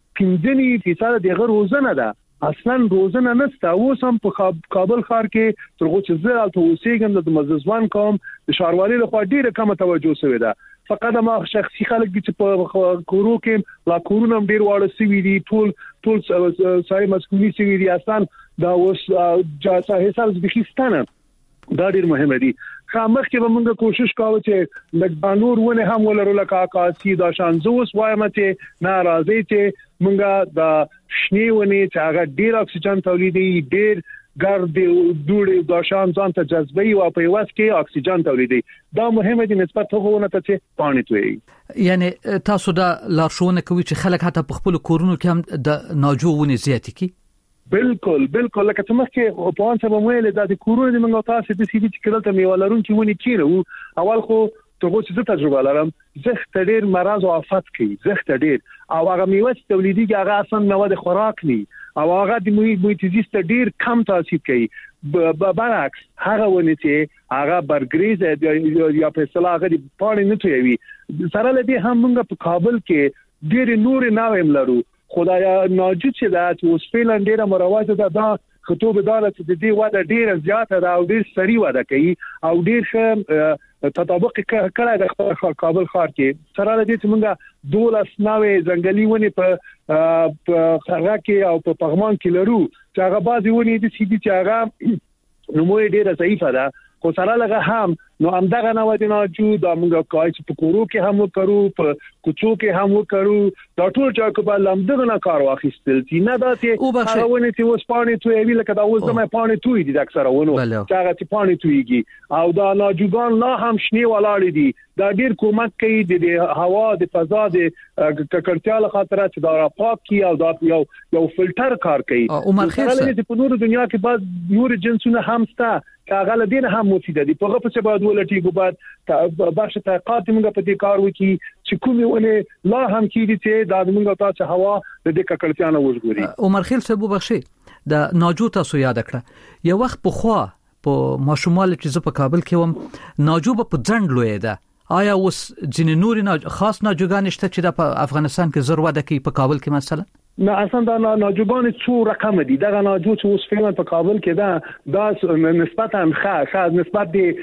پنځه فیصد د روزنه ده اصلا روزنه نستا اوس هم په کابل ښار کې ترغه چې زه الته اوسېږم د مززوان کوم د شاروالي له خوا ډیره کم توجه شوی ده فقط ما شخصي خلک چې په کورو کې لا کورونه ډیر واړه سوي دي ټول ټول سای مسکونی سوي دي اصلا دا اوس جاسه حساب ځبخستانه دا ډیر مهمه دي خامخ کې به موږ کوشش کوو چې لګبانور ونه هم ولرو لکه اکاسي دا شان زوس وایم چې ناراضي چې موږ د شنی ونه چې هغه ډیر اکسیجن تولیدي ډیر ګرد دوړي د شان ځان ته جذبي او په واس کې اکسیجن تولیدي دا مهمه دي نسبت هغه ته چې پانی توي یعنی تاسو دا لارښوونه کوي چې خلک حتی په خپل کورونو کې هم د ناجو ونی زیات کی بالکل بالکل لکه څنګه چې په ان سبا ویل د کورونو د منګو تاسو د سی وی چې کله ته میوالرون چې ونی کیره اول خو ته چې تجربه لرم زخت ډیر مرض او آفات کوي زخت ډیر او هغه میوه چې تولیدي هغه اصلا مواد خوراک ني او هغه د محیط زیست ډیر کم تاثیر کوي برعکس هغه ونی چې هغه برګریز یا په اصطلاح هغه د پاڼې نه توي سره لدی هم موږ په کابل کې ډیر نور ناویم لرو خدایا ناجود چې دا چې اوس فعلا ډیره مروج ده دا خطوب داله چې د دې واده ډیره زیاته ده او ډیر سری واده کوي او ډیر ښه تطابق کړی د کابل ښار کې سره لدی چې موږ دولس ناوې ځنګلي ونی په خرغه کې او په پغمان کې لرو چې هغه بعضی ونی د سي دي چې هغه نموې ډیره ضعیفه ده خو سره لږه هم نو همدغه نو د ناجود موږ کای چې په کورو کې هم وکړو په کوڅو کې هم وکړو دا ټول چې په لمدغه نه کار واخیستل چې نه دا چې هغه ونی چې اوس پانی توی ویل کدا اوس زما پانی توی دي اکثره ونو چې هغه چې پانی تویږي او دا ناجودان لا هم شنی ولاړ دي دا ډیر کومک کوي د هوا د فضا د ککړتیا له خاطر چې دا پاک کی او دا یو یو فلټر کار کوي عمر خیر سره په نور دنیا کې بعض نور جنسونه هم ستا کاغله دین هم مفید دي په غو په بعد ولټي ګو بعد بخش تحقیقات موږ په دې کار وکي چې کومه ونه لا هم کیدي چې د موږ تاسو هوا د دې ککړتیا نه وژغوري عمر خیر صاحب بخشي د ناجو تاسو یاد کړه یو وخت په خوا په ماشومال چې ز په کابل کې وم ناجو په ځند لوي ده آیا اوس ځینې نور نه خاص ناجوګان شته چې د افغانستان کې ضرورت ده کې په کابل کې مثلا نه اصلا دا ناجوګان څو رقم دي دا ناجو چې اوس فعلا په کابل کې دا دا نسبتا ښه ښه نسبت دي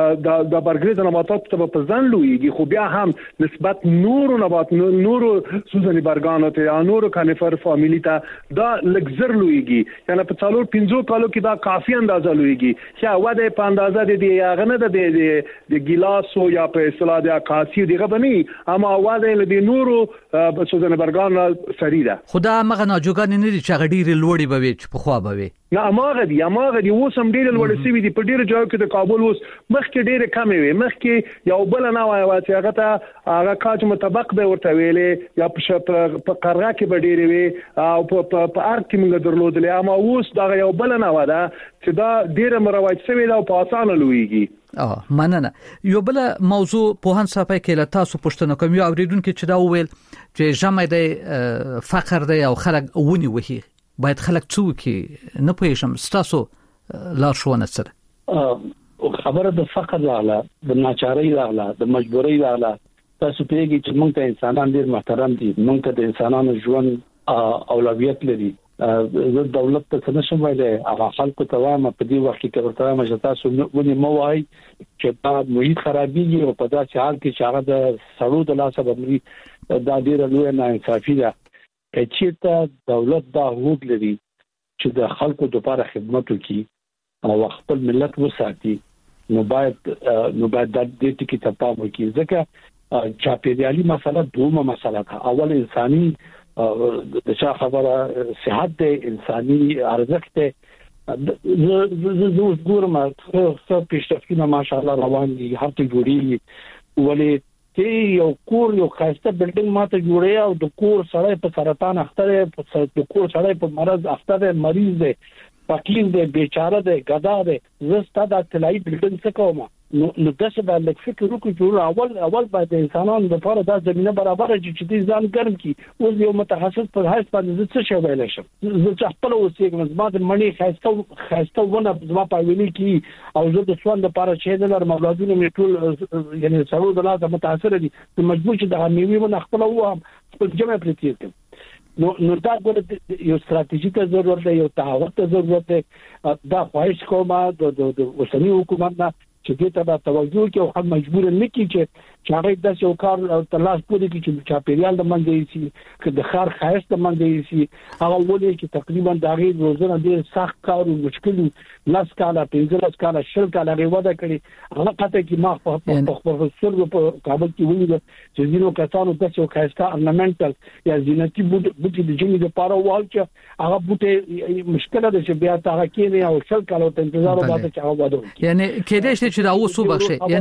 د د برګریز نباتات ته په ځان لویږي خو بیا هم نسبت نور نبات نور سوزنی برګانو ته نور کانیفر فامیلی ته دا لګزر لویږي یعنی په څلور پنځو کالو کې دا کافي اندازه لویږي چې واده په اندازه دي هغه نه د د ګلاس او یا په اصطلاح د اکاسي دغه بني اما واده له نورو سوزنی برګان سریده خدا مغه ناجوګان نه دي چې غډيري لوړي بوي چې په خوا بوي نه اماغه دي اماغه دي اوس هم ډېر لوړ سي دي په ډېر ځای کې د کابل اوس مخکې ډېر کم وي مخکې یو بل نه وای چې هغه ته هغه کاج مطابق به ورته ویلې یا په قرغه کې به ډېر وي او په په ارګ کې موږ درلودلې اما اوس دا یو بل نه ودا چې دا ډېر مروج شوی دا په اسانه لويږي اه مننه یو بل موضوع په هان صفه کې له تاسو پښتنه کوم یو اوریدونکو چې دا وویل چې جامع دی فقر دی او خلک ونی وهي باید خلک څوکي نه پېښم ستاسو لار شونه سره خبره د فقر لاله د ناچارۍ لاله د مجبورۍ لاله تاسو پیږي چې موږ ته انسانان ډیر محترم دي موږ ته د انسانانو ژوند اولویت لري د دولت ته څه نشم ویلای هغه خلکو ته وایم په دې وخت کې ورته ما چې تاسو ونی مو وای چې په محیط خرابېږي او په داسې حال کې چې هغه د سړو د لاسه باندې دا ډیر لوی نه انصافي ده چې ته دولت دا حقوق لري چې د خلکو لپاره خدمت وکړي او خپل ملت وساتي نو باید نو باید د دې ټکی ته پام وکړي ځکه چاپېریالي مسله دومره مسله ده اول انساني د چا خبره صحت د انساني ارزښت زه زه ګورم څو پیشرفتونه ماشاءالله روان دي هر څه جوړي ولې چې یو کور یو خاصه بلډینګ ماته جوړي او د کور سړی په سرطان اخته په د کور سړی په مرض اخته مریض دی فقیر دی بیچاره دی غدا دی زه ستاسو د تلای بلډینګ څخه کوم نو نو داسې باندې فکر وکړو چې اول اول باید انسانانو لپاره د زمينه برابر چې چې ځان ګرم کی اوس یو متخصص په هیڅ باندې څه شی ویل شم زه چې خپل اوسېږم زما د مڼې خاصه خاصه ونه زما په ویلي کی او زه د سوال لپاره چې د مولادینو میټول یعنی سړو د لاسه متاثر دي مجبور چې د میوي ونه خپل و خپل جمع پریتیر نو نو دا ګور یو ستراتیژیک ضرورت دی یو تعهد ضرورت دی دا خواهش کوم د اوسنی حکومت نه چې دې ته د توجه کې او هم مجبور نه کی چې چاغې د یو کار تلاش کوي چې چاپیریال د منځي شي چې د خار خاص د منځي شي هغه ولې چې تقریبا د غیر روزنه ډیر سخت کار او مشکل لاس کاله پنځه کاله شل کاله غوډه کړي هغه پته کې ما په خپل سر په کابل کې ویل چې زینو کسانو د یو خاصه ornamental یا زینتي بوټي د جمی د پاره وال چې هغه بوټي مشکل ده چې بیا تا کې نه او شل کاله ته انتظار وکړي چې هغه وادو یعنی کېدې چې دا اوسو بخښي یعنی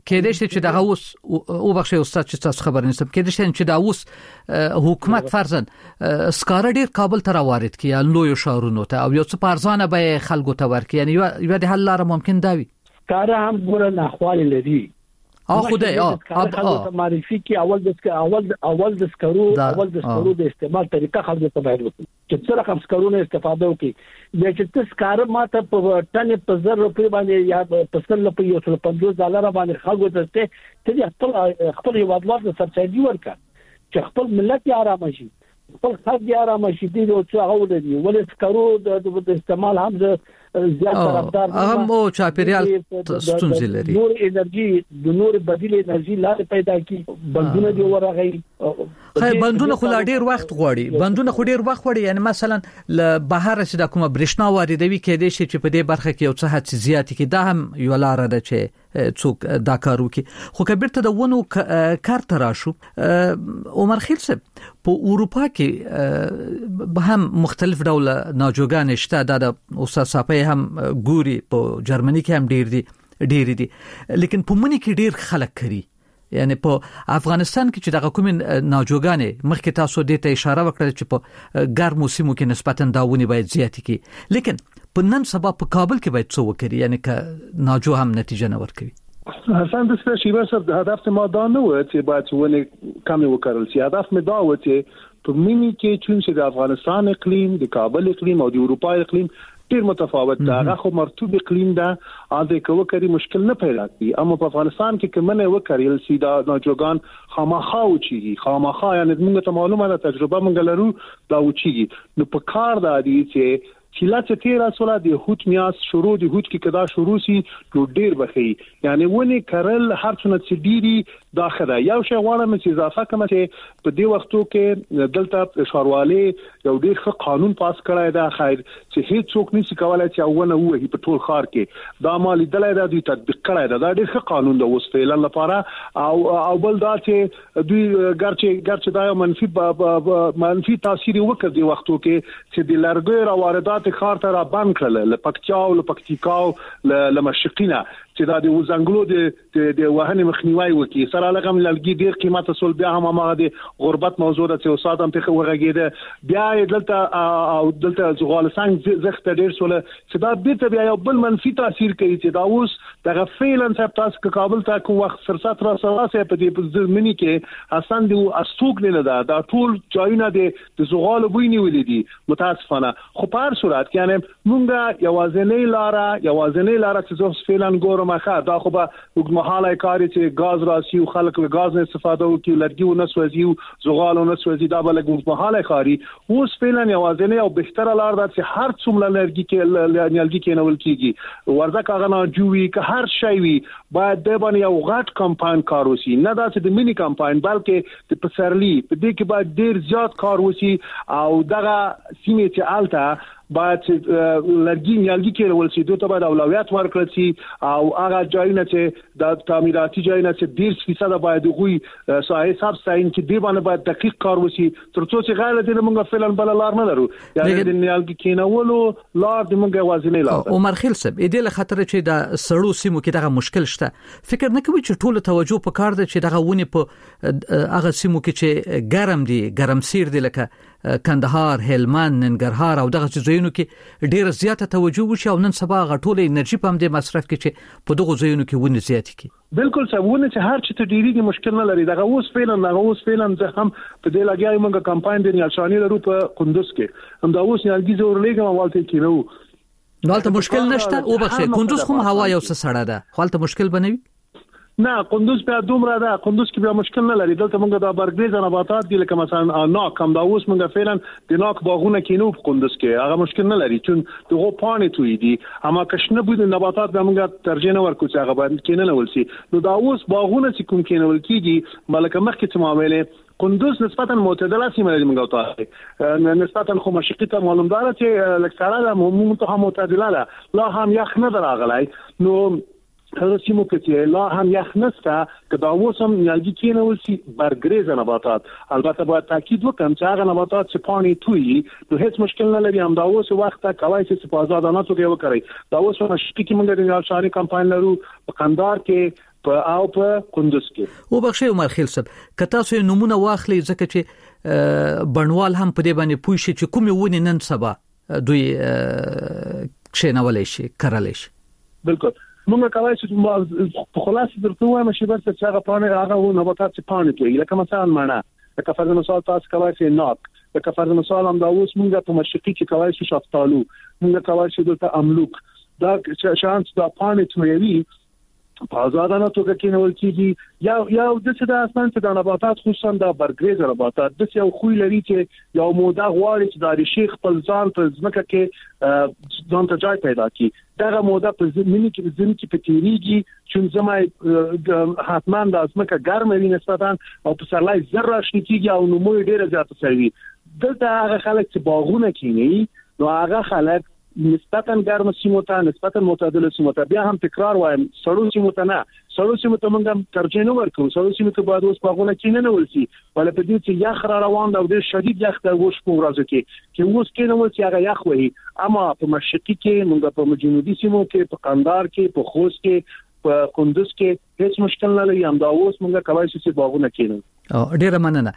کېدې شي چې دغه اوس او بخښي استاد چې تاسو خبر نشم کېدې شي چې دا اوس حکومت فرضاً سکاره ډیر کابل ته وارد کړي لوی شهرونو ته او یو څه پارزانه به خلکو ته ورکړي یعنی یو د حل لاره ممکن دا وي سکاره هم ګوره نه خوالي لري اه خدای اه اب معرفي کې اول د اول اول د سکرو اول د سکرو د استعمال طریقه خلکو ته باید وکړي چې څه رقم سکرونه استفاده وکړي د چې تاسو کار ماته په ټن په زر روپۍ باندې یا په سل په یو سل پنځوس ډالر باندې خلکو ته ته خپل خپل یوادوار د سبسایډي ورکړه چې خپل ملت آرام شي خپل خلک آرام شي دي او څه هغه ولې ولې سکرو د استعمال هم زیات طرفدار هغه مو چاپیریال ستونزې لري نور انرژي د نور بدیل انرژي لاره پیدا کی بندونه دی ورغی خو بندونه خو ډیر وخت غواړي بندونه خو ډیر وخت غواړي یعنی مثلا ل بهر چې د کومه برېښنا واردوي کېدې شي چې په دې برخه کې یو څه هڅه زیات کی دا هم یو لار ده چې څوک دا کارو کی خو کبیرته د ونو کار تراشو عمر خیل صاحب په اروپا کې به هم مختلف ډول ناجوګان شته د استاد صاحب هم ګوري په جرمني کې هم ډیر دي ډیر دي لیکن په منی کې ډیر خلک کړي یعنی په افغانستان کې چې دغه کوم ناجوګانې مخکې تاسو دې ته اشاره وکړه چې په ګرمو سیمو کې نسبتاً داونی باید زیات کی لیکن په نن سبا په کابل کې باید څه وکړي یعنی ک ناجو هم نتیجه نه ورکوي حسن د سپیشي ورسره هدف ما دا نه و چې باید ونه کم وکړل شي هدف مې دا و چې په منی کې چې د افغانستان اقلیم د کابل اقلیم او د اروپا اقلیم ډیر متفاوت ده هغه خو مرطوب اقلیم ده اده کوو کړي مشکل نه پیدا کی اما په افغانستان کې کومه وکړل سیدا ناجوګان خامخا او چی خامخا یعنی موږ ته معلومه ده تجربه موږ لرو دا او چی نو په کار ده دي چې چې لا چې تیر اصله د هوت میاس شروع د هوت کې کدا شروع سي نو ډیر بخي یعنی ونی کرل هر څونه چې ډيري داخله یو شی غواړم چې اضافه کوم چې په دې وختو کې دلته ښاروالي یو ډیر ښه قانون پاس کړی دا خیر چې هیڅ څوک نشي کولای چې ونه وهي په ټول ښار کې دا مالي دلای دا دوی تطبیق کړی دا, دا ډیر ښه قانون دی اوس فعلا لپاره او او بل دا چې دوی ګرچې ګرچې دا منفي منفي تاثیر وکړي د وختو کې چې د لرګي را واردات خار ته را بند کړل ل پکتیاو ل پکتیکاو ل مشقینه چې دا د وزنګلو د د وهنې مخنیوي وکي سره لګم لګي ډیر قیمت اصل بیا هم هغه د غربت موضوع ده چې استاد هم په ورغېده بیا دلته او دلته زغالسنګ زخت ډیر سول چې دا بیرته بیا یو بل منفي تاثیر کوي چې دا اوس د فعلا صاحب تاسو کابل ته کوم وخت سرسات را سره په دې ځمنی کې حسن دی استوک نه ده دا ټول ځایونه د زغال بوی نیولې دي متاسفانه خو په هر صورت یعنی مونږه یوازنۍ لاره یوازنۍ لاره چې زوس فعلا ګورم مخه دا خو به وګمحاله کاری چې غاز راسي او خلک له غاز نه استفاده وکړي لرګي او نسوځي او زغال او نسوځي دا بل وګمحاله کاری اوس فعلا یوازنۍ او بهتره لار ده چې هر څومره لرګي کې لرګي کې نول کیږي ورځ کاغه نه جوړي که هر شی وي باید د باندې یو غټ کمپاین کار وسی نه دا چې د مینی کمپاین بلکې د پسرلی په دې کې باید ډیر زیات کار وسی او دغه سیمه چې الته باید لرګي نیالګي کې ول شي دوی ته باید اولویت ورکړل شي او هغه ځایونه چې د تعمیراتي ځایونه چې ډیر فیصد باید غوي سایه حساب ساين چې دی باندې باید دقیق کار وشي ترڅو چې غیر دې موږ فعلا بل لار نه لرو یعنی د نیالګي کې نه ولو لار د موږ وازنې لار عمر خیل صاحب دې له خاطر چې د سړو سیمو کې دغه مشکل شته فکر نه کوي چې ټول توجه په کار ده چې دغه ونی په هغه سیمو کې چې ګرم دي ګرم سیر دي لکه کندهار هلمند ننګرهار او دغه ځایونو کې ډیر زیاته توجه وشي او نن سبا غټوله انرژي په همدې مصرف کې چې په دغه ځایونو کې ونی زیات کی بالکل سمونه چې هر چې ته ډیری مشکل نه لري دغه اوس فعلا دغه اوس فعلا زه هم په دې لګیایم موږ کمپاین دی نشانی لرو په قندوز کې هم دا اوس نیالګي زور لګم والته کینو نو ته مشکل نشته او بخښه قندوز کوم هوا یو څه سړه ده خپل مشکل بنوي نه قندوز په دومره ده قندوز کې به مشکل نه لري دلته موږ د برګریز نباتات دي لکه مثلا ناک هم دا اوس موږ فعلا د ناک باغونه کینو په قندوز کې هغه مشکل نه لري چې دغه پانی توي دي اما کښنه بود نباتات به موږ ترجیح نه ورکو چې هغه باندې کینه نه ولسي نو دا اوس باغونه چې کوم کینول کیږي ملکه مخکې ته معاملې قندوز نسبتا معتدله سیمه لري موږ ته نسبتا خو مشقته معلومدار چې لکساله هم ته معتدله ده لا هم یخ نه دراغلای نو هغه سیمو کې لا هم یخ نسته که دا وسم نیالګي کېنول شي برګریز نباتات البته باید تاکید وکړم چې هغه نباتات چې پانی توي نو هیڅ مشکل نه لري هم دا اوس وخت کوي چې په آزادانه توګه وکړي دا اوس مشکې کې موږ د نشانی کمپاین لرو په قندار کې په او په کندوز کې. او بخښي عمر خیل صاحب کته سو نمونه واخلي ځکه چې بڼوال هم په دې باندې پوه شي چې کومه ونی نن سبا دوی کښینولای شي کارلای شي. بالکل موږ کولی چې په خلاصه درته وایم چې بس چې هغه پانه هغه و نباتات چې پانه کوي لکه مثلا معنا لکه فرض مثال تاسو کولی شئ ناک لکه فرض مثال هم دا اوس موږ په مشرقي کې کولی شو شفتالو موږ کولی شو دلته املوک دا شانس دا پانه تویوي په آزادانه توګه کې نول کېږي یا یا د څه د اسمان څخه د نباتات خصوصا د برګریز نباتات د یو خوې لري چې یو موده غواړي چې د شیخ خپل ځان په ځمکه کې ځان ته ځای پیدا کړي دا موده په ځمکه کې ځمکه کې پتیریږي چې زمای حتما د ځمکه ګرمه وي نسبتا او په سرلای ذره شنکیږي او نمو ډیره زیاته شوی دلته هغه خلک چې باغونه کینی نو هغه خلک نسبتا ګرم سیمو ته نسبتا معتدل سیمو ته بیا هم تکرار وایم سړو سیمو ته نه سړو سیمو ته موږ ترجیح نه ورکوو سړو سیمو ته باید اوس باغونه کینې نه ولسي ولې په دې چې یخ را روان دا د شدید یخ د وښ په ورځو کې چې اوس کې نه ولسي هغه یخ وي اما په مشرقي کې موږ په جنوبي سیمو کې په قندهار کې په خوست کې په کندوز کې هیڅ مشکل نه لري هم دا اوس موږ کولی شو چې باغونه کینو. ډیره مننه.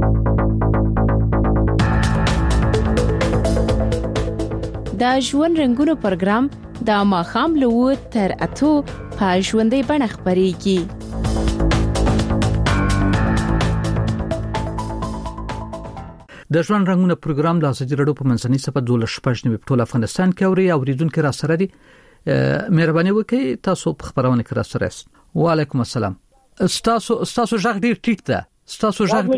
دا ژوند رنگونو پروګرام د ماخام لو تر اتو په ژوندۍ بڼه خپرېږي. د ژوند رنگونو پروګرام د ازادي راډیو په منځنۍ صفحه دوله شپږ نیو په افغانستان کې اوري اوریدونکو را سره دي مهرباني وکړئ تاسو په خبرونه کې را سره است. وعلیکم السلام. تاسو تاسو ژغ ډیر ټیټ ده. تاسو ژغ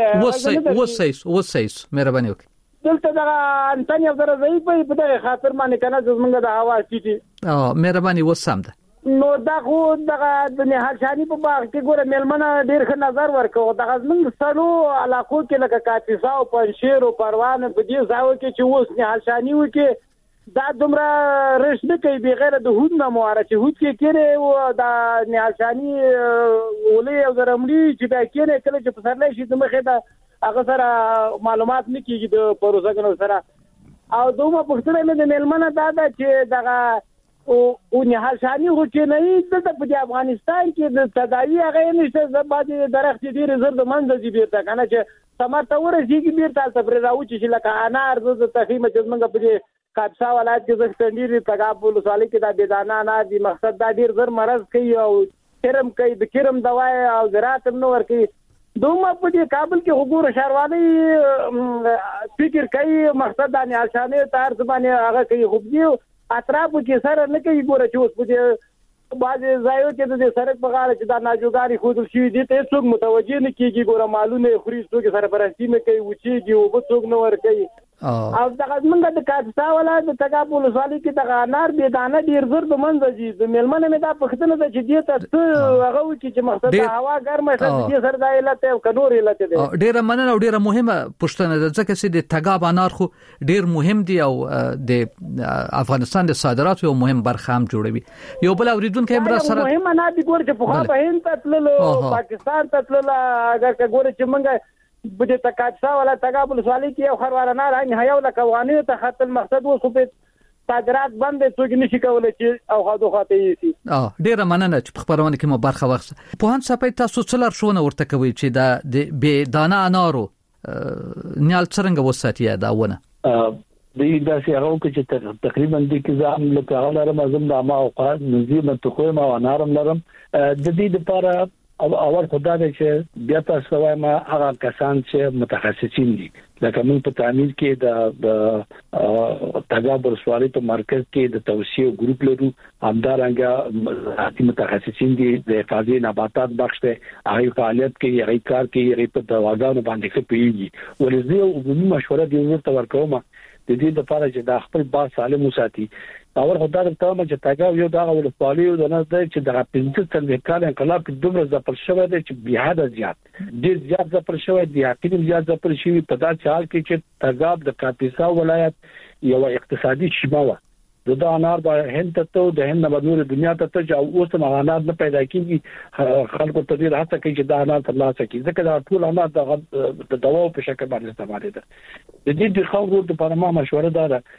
وسه وسه وسه مهرباني وکړئ. دلته دا انټن یو ذره ضعیف په دغه خاطر باندې کنه زمونږ د هوا سيتي او مهرباني وسام ده نو دا خو دغه د نهال شانی په باغ کې ګوره ملمنه ډیر ښه نظر ورکوه دغه زمونږ سلو علاقو کې لکه کاپیسا او پنشیر او پروان په دې ځاو کې چې اوس نهال شانی وکي دا دومره رښتینه کوي بغیر د هود نه موارچ هود کې کېره او دا نهال شانی ولې او درمړي چې دا کېره کله چې په سرلای شي د مخه دا هغه سره معلومات نکېږي د پروژګنو سره او دومره پښتنه مې د ملمنه دا دا چې دغه او نهال شانی خو چې نه د په افغانستان کې د تداوی هغه نشته زبادي درخت ډیر زر د منځ دی بیرته کنه چې سمارته ورسیږي بیرته تفری راوچی چې لکه انار د تفهیم چې موږ په کاپسا ولایت کې د ستندیر تګابل سوالي کې د بيدانه نه دی مقصد دا ډیر زر مرز کوي او کرم کوي د کرم دواي او زراعت نو ور کوي دومره په دې کابل کې حضور شهرواني فکر کوي مقصد د نشانه تار زمانه هغه کوي خو دې اطراف کې سره نه کوي ګوره چې اوس په دې باز ځایو کې د سړک په غاړه چې دا ناجوګاری خود شي دي ته څوک متوجه نه کیږي ګوره مالونه خوري څوک سره پرستی نه کوي وچیږي او به څوک نه ور کوي او دا څنګه د کاپسا ولا د تګابل سوالي کې د انار به دانه ډیر زر د منځ دي د ملمنه مې دا پښتنه د چې دې ته هغه و چې مقصد د هوا ګرمه شته دې سره د علت او کنور علت دي ډیره مننه او ډیره مهمه پښتنه ده ځکه چې د تګاب انار خو ډیر مهم دي او د افغانستان د صادراتو یو مهم برخه هم جوړوي یو بل اوریدونکو هم را سره مهم نه دي ګور چې په خوا هند ته تللو پاکستان ته تللو اگر ګور چې منګه بده تکاڅا ولا تګابل سوالي کې او خروارانه راځي هيو لکه وانه ته خاطر مقصد و خو په صادرات بند څوک نشي کولای چې او خاطو خاطي شي اه ډیره مننه چې په خبرونه کې مو برخه واخصه په هان صاحب تاسو څلر شونه ورته کوي چې دا د دانه انارو نیال څنګه وساتیا دا ونه د دا سي هغه چې تقریبا د کې ځم لکه هغه رمزم د ما اوقات نزيم ته ما انارم لرم د دې لپاره او اول خدای چې بیا تاسو وایم هغه کسان چې متخصصین دي لکه موږ په تعمیر کې د تګابل سوالي په مرکز کې د توسيع ګروپ لرو همدارنګه حتی متخصصین دي د حفاظتي نباتات بخش ته هغه فعالیت کوي هغه کار کوي هغه په دواګانو باندې کوي ولزه عمومي مشوره دی ورته ورکوم د دې لپاره چې د خپل با سالم وساتي اور خدای ته ما چې تاګه یو دا ول پالیو د نه چې د پنځه څلوي کال انقلاب کې دومره ځپل شوی دی چې بهاده زیات ډیر زیات ځپل شوی دی حتی زیات ځپل شوی په دا چال کې چې تګاب د کاپیسا ولایت یو اقتصادي شبه و د انار د هند ته د هند نور دنیا ته چې اوس مغانات نه پیدا کیږي خلکو ته ډیر هڅه کوي چې دا انار ترلاسه کړي ځکه دا ټول انار د دواو په شکل باندې استعمال دي د دې د خاورو د پرما مشوره ده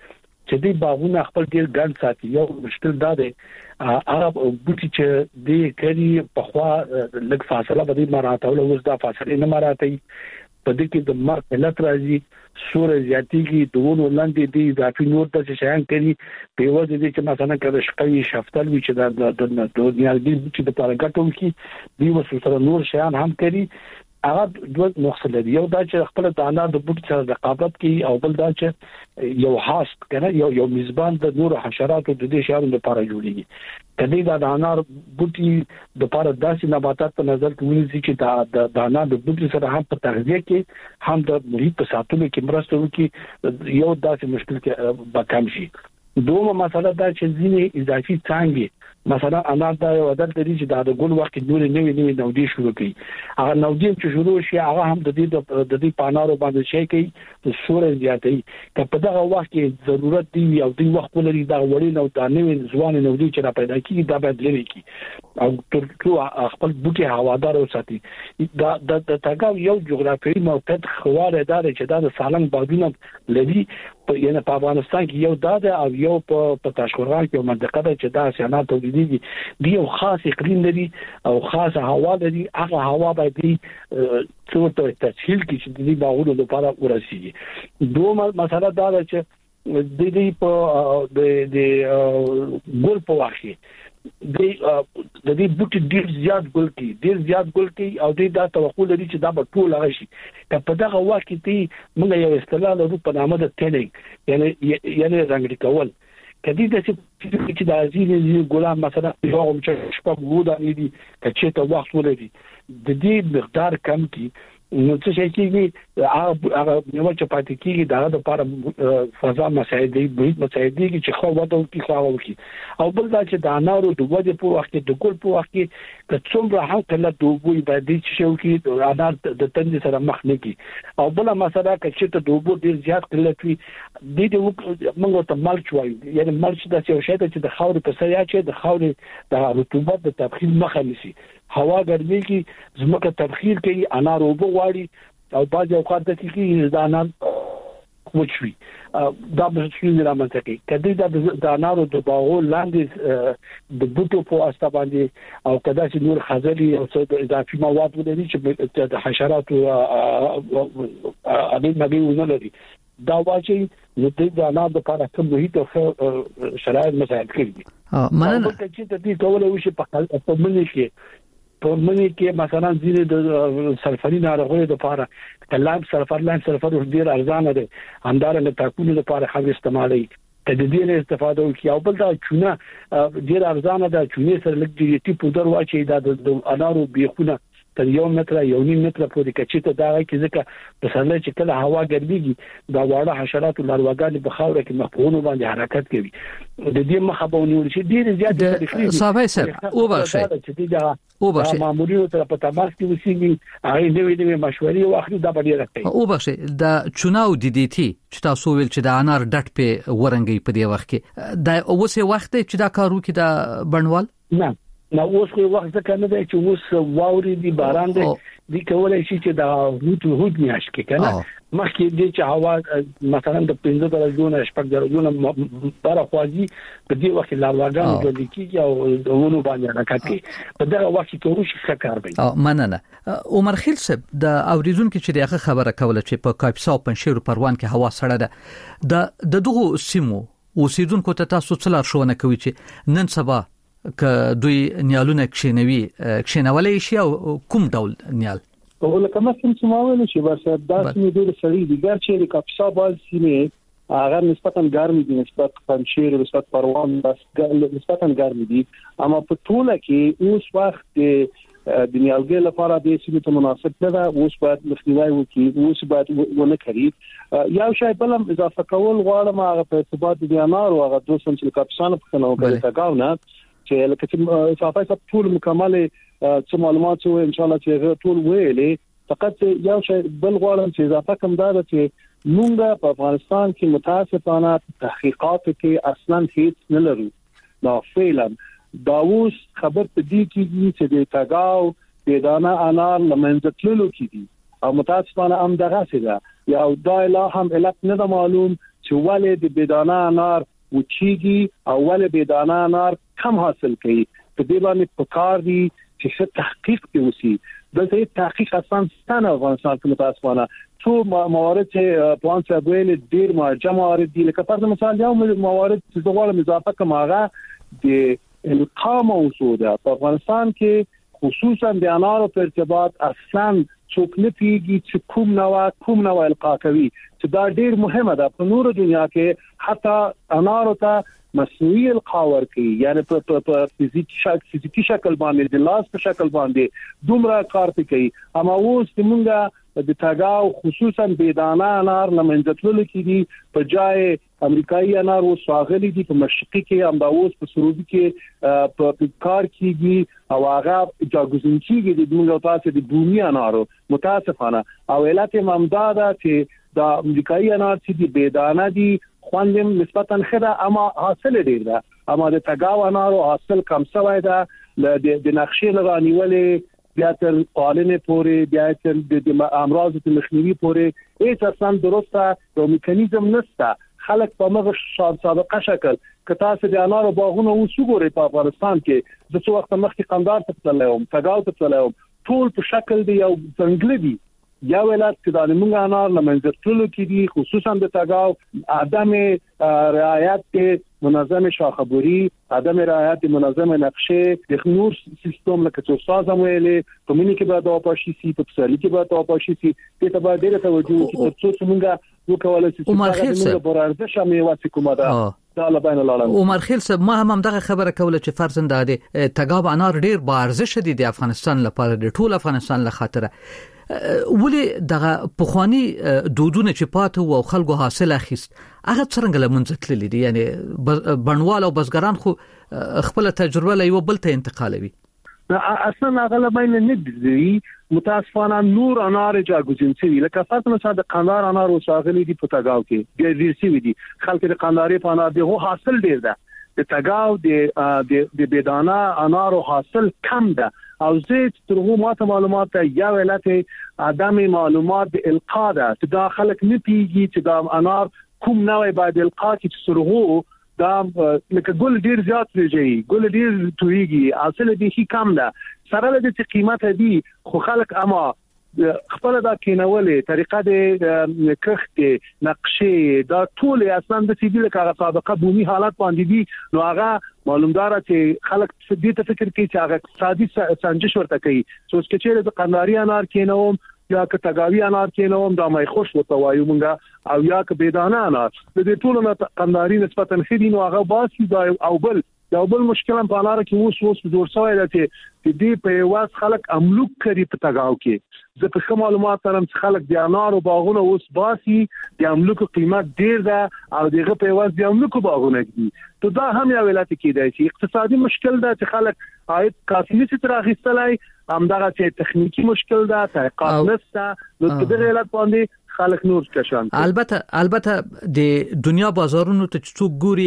چې دې باغونه خپل ډیر ګڼ ساتي. یو مشکل دا دی هغه بوټي چې دې کړي په خوا لږ فاصله به دې مراتب له اوس دا فاصله نه مراتي په دې کې د مر علت راځي سور زیاتیږي دوه لاندې دي اضافي نور ته شایان کوي په وجه دي چې مثلا کله شقي شفتل وي چې د د دنیا دې چې د پارګټو کې دی وسو سره نور شایان هم کوي. هغه دوه مقصد لري، یو دا چې خپل دانا د بوټ سره رقابت کوي او بل دا چې یو هاست کنه یو یو میزبان د نور حشراتو د دې شیانو لپاره جوړیږي. کله دا د انار بوټي د لپاره داسې نباتات په نظر کې ونیسي چې دا د دانا د بوټي سره هم په تغذیه کې هم د محیط په ساتلو کې مرسته وکړي، یو داسې مشکل کې به کم شي. دومره مسله دا چې ځینې اضافي څانګې مثلا انار دا یو عادت لري چې دا د ګل وخت نور نوې نوې نودي شروع کوي. هغه نودي چې شروع شي هغه هم د دې د دې پانارو باندې شي کوي د سور زیاتې که په دغه وخت کې ضرورت دی او د وخت لري دا وړي نو دا نوې ځوان نودي چې را پیدا کیږي دا باید لري کی او ترڅو خپل بوټي هوادار وساتي. دا د تاګاو یو جغرافیایي موقعیت خواره دار چې دا د سالنګ بادونه لري یعنی په افغانستان کې یو داده او یو په تاشقرغان کې منطقه ده چې دا سیانات تولیدي دی یو خاص اقلیم لري او خاصه هوا لري. هغه هوا باید څو ته تسهیل کې چې د دې باغونو لپاره ورسیږي. دوه مسله دا ده چې د دې په د د ګل په واخی د د دې بوټي ډیر زیات ګل کوي ډیر زیات ګل کوي او دې دا توقع لري چې دا به ټول هغه شي. که په دغه وخت کې موږ یو اصطلاح لرو په نامه د ټینګ یعنی یعنی رنګ کول کدی د چې د ازینې ګلان مثلا یو چې شپږ وو د دې چې ته وخت ولري د دې مقدار کم کی نو څه شي چې هغه نو چې پاتې کیږي دا د لپاره فضا مسایل دی محیط مسایل دی چې خو وته کی خو وکی او بل دا چې د انارو د وجه په وخت کې د ګل په وخت کې که څومره هم کله دوبوي باندې چې شو کې د انار د تند سره مخ نه کی او بل مسله چې ته دوبو ډیر زیات کله وي د دې موږ ته ملچ وایي یعنی ملچ د څه شي چې د خاور په سر یا چې د خاور د رطوبت د تبخیر مخه نیسي. هوا ګرمي کې زمکه تبخیر کوي انار وبو غواړي او بعض اوقات د کې د انار وچوي دا به شي رامنځته کوي. کله دا د انارو د باغو لاندې د بوټو په واسطه باندې او کدا چې نور خزلي او څه اضافي مواد ولري چې د حشراتو اړین مګي ونه لري دا واچي نو د انار د لپاره کوم محیط او شرایط مساعد کړي. مننه چې د دې کولای وشي په په منی کې په منی کې مثلا ځینې د سلفري ناروغیو لپاره کلام سلفر لاین سلفر ډیر ارزانه دي همدارنګه تاکونو لپاره خو استعمالي تدبیر استفاده وکي او بل دا چونه ډیر ارزانه ده چونه سره لګ دي ټي پودر واچي دا د انارو بيخونه تر یو متر یو نیم متر پورې کچته دا کې ځکه په سره چې کله هوا ګرميږي دا واړه حشرات او لاروګان په خاور کې مخونه باندې حرکت کوي د دې مخه به ونیول شي ډیر زیات تکلیف صاحب صاحب او بخښه او بخښه مامورینو سره په تماس کې وسیږي هغه نوې نوې مشورې واخلي دا به ډیر راځي. او بخښه د چوناو د دې تی چې تاسو ویل چې د انار ډټ په ورنګي په دې وخت کې دا اوسه وخت چې دا کارو کې دا بڼوال نه نو اوس خو وخت ځکه نه دی چې اوس واوري دی باران دی د کولای شي چې دا هوت هوت میاش کې کنه مخکې دې چې هوا مثلا د پنځه درجو شپږ درجو پر خوازي په دې وخت لاروګان د لیکي او ونه باندې حرکت کوي په دغه وخت کې ورشي ښه کار کوي. مننه عمر خیل صاحب د اوریدونکو چې دغه خبره کوله چې په کاپسا او پنشیر پروان کې هوا سړه ده د دغه سیمو اوسیدونکو ته تاسو څه لارښوونه کوي چې نن سبا که دوی نیالونه کښینوي کښینولای شي او کوم ډول نیال او لکه مثلا چې ما ویل چې ورسره داسې ډېر سړی دي ګر چې د کاپسا بال سیمه هغه نسبتا ګرمي دي نسبت پنځیر نسبت پروان نسبتا ګرمي دي اما په ټوله کې اوس وخت د نیالګي لپاره د سیمه ته مناسب نه ده. اوس باید مخنیوي وکړي اوس باید ونه کړي یو شی بل هم اضافه کول غواړم هغه په ارتباط د انار او هغه دوه سم چې کاپسا نه پخنه وکړي تاګاو نه چې لکه چې صافای صاحب ټول مکمل څه معلومات او ان شاء الله چې ټول ویلې فقط یو شی بل غواړم چې اضافه کوم دا چې موږ په افغانستان کې متاسفانه تحقیقات کې اصلا هیڅ نه لرو. دا فعلا دا اوس خبر په دې کې چې د تاګاو د دانا انار لمنځه تللو کې دي او متاسفانه هم دغه څه ده یا دا لا هم علت نه معلوم چې ولې د بېدانه انار وچیږي او ولې بېدانه انار کم حاصل کوي. په دې باندې پکار دي چې څه تحقیق وشي. دلته تحقیق اصلا ستنه افغانستان کې متاسفانه څو موارد چې په انسا ویل ډیر مرجع موارد دي. لکه پر مثال یو موارد چې زغوالم اضافه کوم هغه د القاء موضوع ده. په افغانستان کې خصوصا د انارو په ارتباط اصلا څوک نه پیږي چې کوم نوع کوم نوع القاء کوي، چې دا ډیر مهمه ده. په نور دنیا کې حتی انارو ته مصنوعي القاء ورکي، یعنی په په فزیکی شکل فزیکی شکل باندې د لاس په شکل باندې دومره کار کوي. اما اوس موږ د تاګاو خصوصا بېدانه انار لمنځتلو کې دي، په جای امریکایي انار او ساغلي دي، په مشرقي کې هم دا اوس په سروبي کې په کار کېږي او هغه جاګوزن کېږي د موږ تاسو د بومي انارو متاسفانه. او علت ممداده چې دا امریکایي انار چې د بېدانه دي خواندم نسبتا خدا اما حاصل ډیر ده، اما د تاګاو انارو حاصل کم شوی ده. د نقشې لغانیولې بیا تر قالنه پورې بیا تر د امراض مخنیوي پورې هیڅ اصلا درسته یو میکانیزم نشته. خلک په مغه سابقه شکل کتا سه د انارو باغونه وسګوري په افغانستان کې د څو وخت مخکې قندار ته تللم تاګاو ته تللم ټول په شکل دی یو څنګه دی. یا ولات چې د موږ انار لمنځتلو کې دي، خصوصا د تاګاو عدم رعایت منظم شاخبوري، عدم رعایت منظم نقشه د نور سیستم لکه څو سازم ویلې کمونی کې به دا پاشي سي په سالي کې به دا پاشي سي ته به ډیره توجه وکړي چې موږ وکولای شو چې موږ برارده شمه واسه کومه ده. عمر خیل صاحب ما هم دغه خبره کوله چې فرضاً د تاګاو انار ډیر با ارزښت دي د افغانستان لپاره، د ټول افغانستان لپاره خاطره. ولی دغه پخوانی دودونه چې پاتو او خلکو حاصل اخیست هغه څنګه لمنځه تللی دي؟ یعنی بڼوال او بزګران خو خپل تجربه له یو بل ته انتقالوي. اصلا هغه لباین نه دي متاسفانه نور انار جاګوزین سي لکه فاطمه صادق قندار انار او شاغلي دي په تاګاو کې ډیر سي دي. خلک د قنداري په انار دی هو حاصل ډیر ده، د تاګاو د د بېدانه انار حاصل کم ده. او زه ترغو ماته معلومات یا ولته عدم معلومات د القاء ده چې دا خلک نه پیږي چې دا انار کوم نوې بعد القاء کې ترغو دا لکه ګل ډیر زیات لري، ګل ډیر تویږي، حاصل به هي کم ده. سره له دې قیمت دی خو خلک اما خپل دا کینولې طریقه د کښت نقشې دا ټول اصلا د سیدی لکه سابقه بومي حالت باندې دي. نو هغه معلومدار چې خلک دې ته فکر کوي چې هغه اقتصادي سنجش ورته کوي. سوچ کې چې د قنداري انار کینوم یا که تاګاوي انار کینوم دا مې خوش وته وایو مونږه، او یا که بېدانه انار د دې ټولو نه قنداري نسبتا خېدي. نو هغه باسي دا او بل دا بل مشکل په انار کې اوس اوس جوړ شوی دی چې دې په واس خلک املوک کوي په تاګاو کې. زه په کوم معلومات سره چې خلک د انارو باغونه اوس باسي د املوک قیمت ډیر ده او دغه په واس د املوک باغونه دي. ته دا هم یو ولایت کې دی چې اقتصادي مشکل ده چې خلک عاید کافي نشي تر اخیستلای، همدغه چې تخنیکی مشکل ده، تحقیقات نشته. نو په دغه علت باندې خلک نور کشان. البته البته د دنیا بازارونو ته څوک ګوري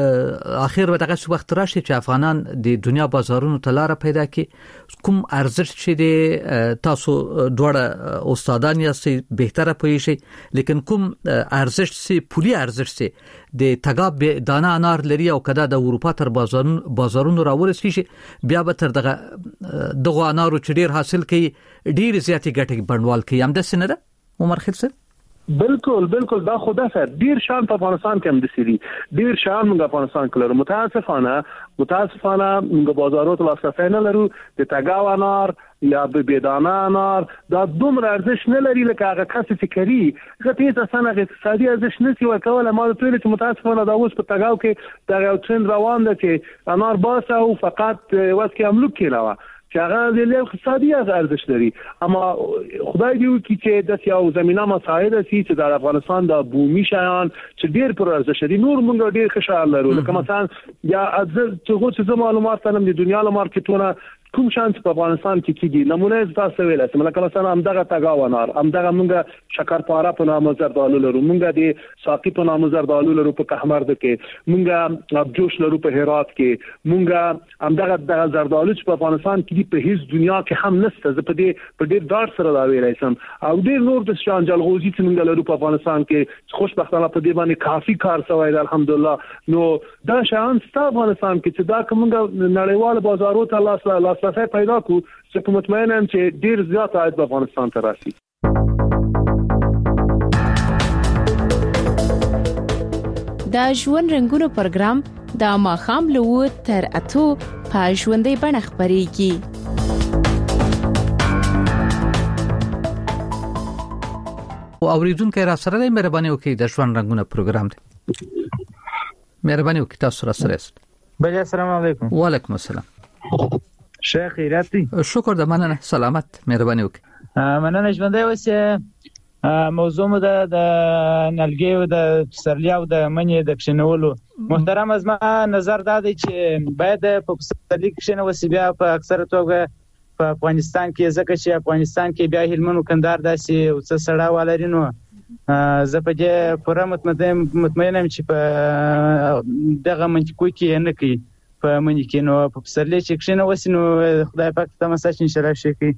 اخر وخت هغه وخت راشي چې افغانان د دنیا بازارونو ته لار پیدا کړي. کوم ارزښت چې د تاسو دوړه استادان یاستئ بهتره پوي شي، لیکن کوم ارزښت سي پولي ارزښت سي د تاګاو دانه انار لري او کدا د اروپا تر بازارونو بازارونو راورسي شي بیا به تر دغه دغه انارو چې ډیر حاصل کوي ډیر زیاتې ګټه بڼوال کوي. هم د سنره عمر خیل صاحب بالکل بالکل دا خدا سره ډیر شان په افغانستان کې هم د سری ډیر شان موږ افغانستان کې لرو. متاسفانه متاسفانه موږ بازارونو ته لاسرسی نه لرو. د تاګاو انار یا بېدانه انار دا دومره ارزښت نه لري لکه هغه کس چې کوي. غته تاسو نه اقتصادي ارزښت نشي ورکول. ما ته ویل چې متاسفانه دا اوس په تاګاو کې دا یو ټرند روان دی چې انار باسه او فقط واس کې املوک کیلاوه چې هغه د اقتصادي ارزښت لري. اما خدای دې وکړي چې د یو زمينه مساعده سي چې د افغانستان د بومي شایان چې ډېر پر ارزښت دي نور موږ ډېر خوشاله لرو. لکه مثلا یا چې څه معلومات تنم د دنیا له مارکیټونو کوم شانس په افغانستان کې کیږي نمونه تاسو ویل چې مثلا مثلا همدغه تګاونار همدغه موږ شکرپاره په نامه زردالو لرو موږ د ساقي په نامه زردالو لرو په کهمرد کې موږ ابجوش لرو په هرات کې موږ همدغه د زردالو په افغانستان کې په هیڅ دنیا کې هم نشته زه په دې په ډېر ډار سره دا ویلای شم او ډېر نور د شان جلغوزي چې موږ لرو په افغانستان کې خوشبختانه په دې باندې کافي کار شوی دی الحمدلله نو دا شان ست افغانستان کې چې دا کومه نړیوال بازارو ته لاس لاسرسي پیدا کو چې کوم مطمئن یم چې ډیر زیات عاید په افغانستان ته راشي دا ژوند رنگونو پروګرام د ماخام لو تر اتو په ژوندې بڼه خبريږي او اوریدونکو را سره د مهرباني وکړئ د ژوند رنگونو پروګرام دی مهرباني وکړئ تاسو را سره است بله السلام علیکم وعلیکم السلام شیخ خیراتی شکر د مننه سلامت مهرباني وکړئ مننه ژوندې اوسه موضوع مو د نلګي او د سرلیا او د منی د کښنولو محترم از ما نظر دادی چې باید په پسرلي کښنه وسی بیا په اکثره توګه په افغانستان کې ځکه چې افغانستان کې بیا هلمند کندهار داسې او څه سړا ولرینو زه په دې پوره مطمئن یم چې په دغه منطقو کې نه کوي په منی کې نو په پسرلي چې کښنه وسی نو خدای پاک ته مساج ان شاء الله شي کوي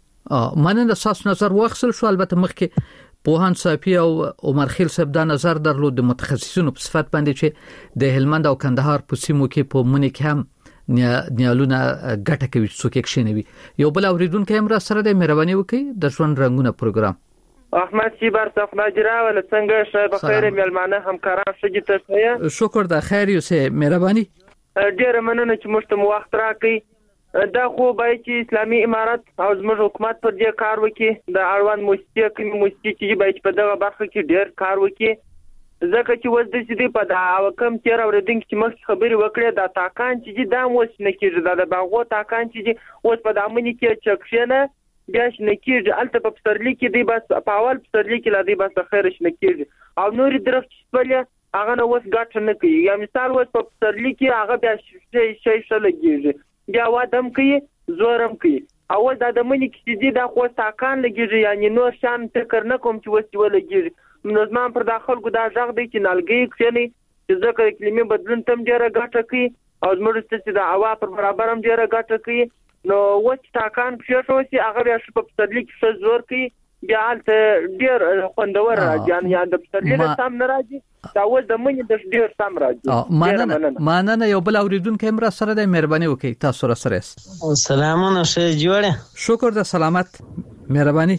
ا مننه تاسو نظر واخصل شو البته مخکې پوهان صافي او عمر خیل صاحب دا نظر درلود د متخصصینو په صفت باندې چې د هلمند او کندهار په سیمو کې په منی کې هم نیالونه ګټه کوي څوک کښینوي یو بل اوریدونکو هم را سره د مهرباني وکړي د ژوند رنگونه پروګرام احمد شیبر صف ناجرا ول څنګه شه بخیر ملمانه همکاران شګی ته شکر د خیر یو سه مهرباني ډیر مننه چې مشته وخت راکړي دا خو به چې اسلامي امارت او زموږ حکومت پر دې کار وکړي د اړوند موسسې کوم موسسې چې به په دغه برخه کې ډیر کار وکړي ځکه چې وځ د دې په دا کم تیر اوریدونکو چې مخ خبري وکړي دا تاکان چې دا موس نه کېږي دا باغو تاکان چې اوس په دامنې کې چکشنه بیا شنه کېږي الته په پسرلي کې دی بس په اول پسرلي کې لا دی بس خیر شنه کېږي او نور درخت چې هغه نو وس ګټ نه کوي یا مثال وس په پسرلي کې هغه بیا شي شي شلګيږي بیا وادم کوي زورم کوي او دا د منی کې چې دا خو تاکان لګيږي یعنی نور شان فکر نه کوم چې وس ولګيږي نو زما پر داخل ګدا ځغ دی چې نالګي کښني چې ځکه اقلیمي بدلون تم ډیره ګټه کوي او زموږ چې د هوا پر برابر هم ډیره ګټه کوي نو وڅ تاکان پښه شو چې هغه بیا په پسرلي کې زور کوي بیا ته ډیر خوندور راځي یا د پسرلي له سم نه راځي دا و د منی د ډیر سم راځي ماننه ماننه یو بل اوریدونکو هم را سره د مهرباني وکړي تاسو را سره سلامونه شه جوړه شکر د سلامت مهرباني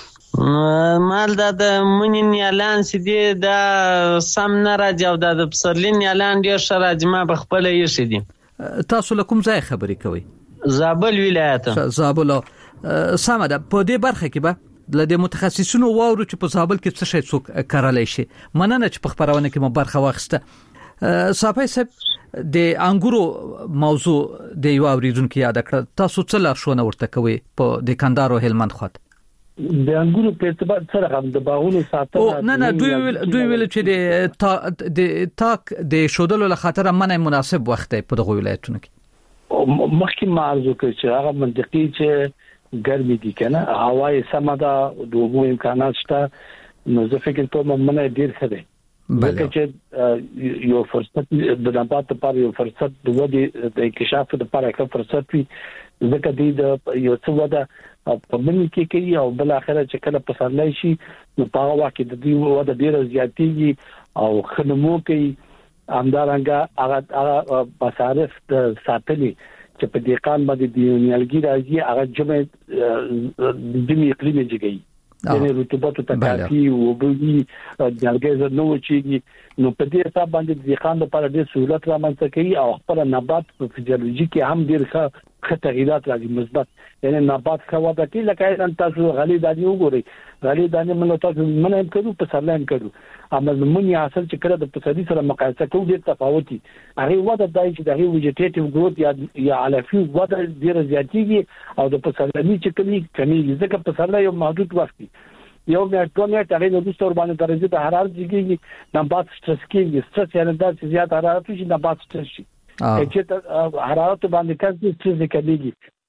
مال د منی نیالان سي دي دا سم نه راځي او د پسرلي نیالان ډیر ښه راځي ما په خپل یې شې دي تاسو له کوم ځای خبرې کوي زابل ولایت زابل سم ده په دې برخه کې به د متخصصینو واورو چې په زابل کې څه شي څوک کارالای شي مننه چې په خبرونه کې مو برخه واخسته صافي صاحب د انګورو موضوع د یو اوریدونکو یاد کړ تاسو څه لارښوونه ورته کوي په د کندهار او هلمند خواته د انګورو په اعتبار سره هم د باغونو ساتنه نه نه دوی ویل دوی ویل چې د تا د تاک د شودلو له خاطر منه مناسب وخت په دغه ولایتونو کې مخکې معرض وکړي چې هغه منطقي چې ګرمي دي کنه هواي سم ده د وګو امکانات شته نو زه فکر کوم منه ډیر ښه دی بلکې چې یو فرصت د نبات لپاره یو فرصت د ودی د انکشاف لپاره یو فرصت وي ځکه دی د یو څه وده په منځ کې کوي او بل اخره چې کله پسرلی شي نو په هغه وخت د دې وده ډیر زیاتېږي او خدمو کوي همدارنګه هغه مصارف د ساتلي چې په دې قان باندې د نیالګي راځي هغه جمع د دې اقلیم جګي د رطوبت ته کافي او بوي نیالګي نو چیږي نو په دې حساب باندې د خان لپاره ډېر سہولت رامنځته کوي او خپل نبات په فزیولوژي کې هم ډېر ښه تغیرات راځي مثبت یعنی نبات ښه وده کوي لکه تاسو غلي دانی وګورئ غلي دانی موږ تاسو منه هم کړو په سرلایم کړو اما زمونږ حاصل چې کړه د پسرلي سره مقایسه کوو ډېر تفاوتي هغه وده دای چې د هغه ویجیټیټیو ګروث یا یا علفي وده ډېر زیاتېږي او د پسرلي چې کمی کمی ځکه پسرلي یو محدود وخت یو میاشت دوه میاشتې هغه د دوستور باندې درجه د حرارت جګیږي نبات سټرس کېږي سټرس یعنی دا چې زیات حرارت شي نبات سټرس شي چې حرارت باندې کله سټرس کېږي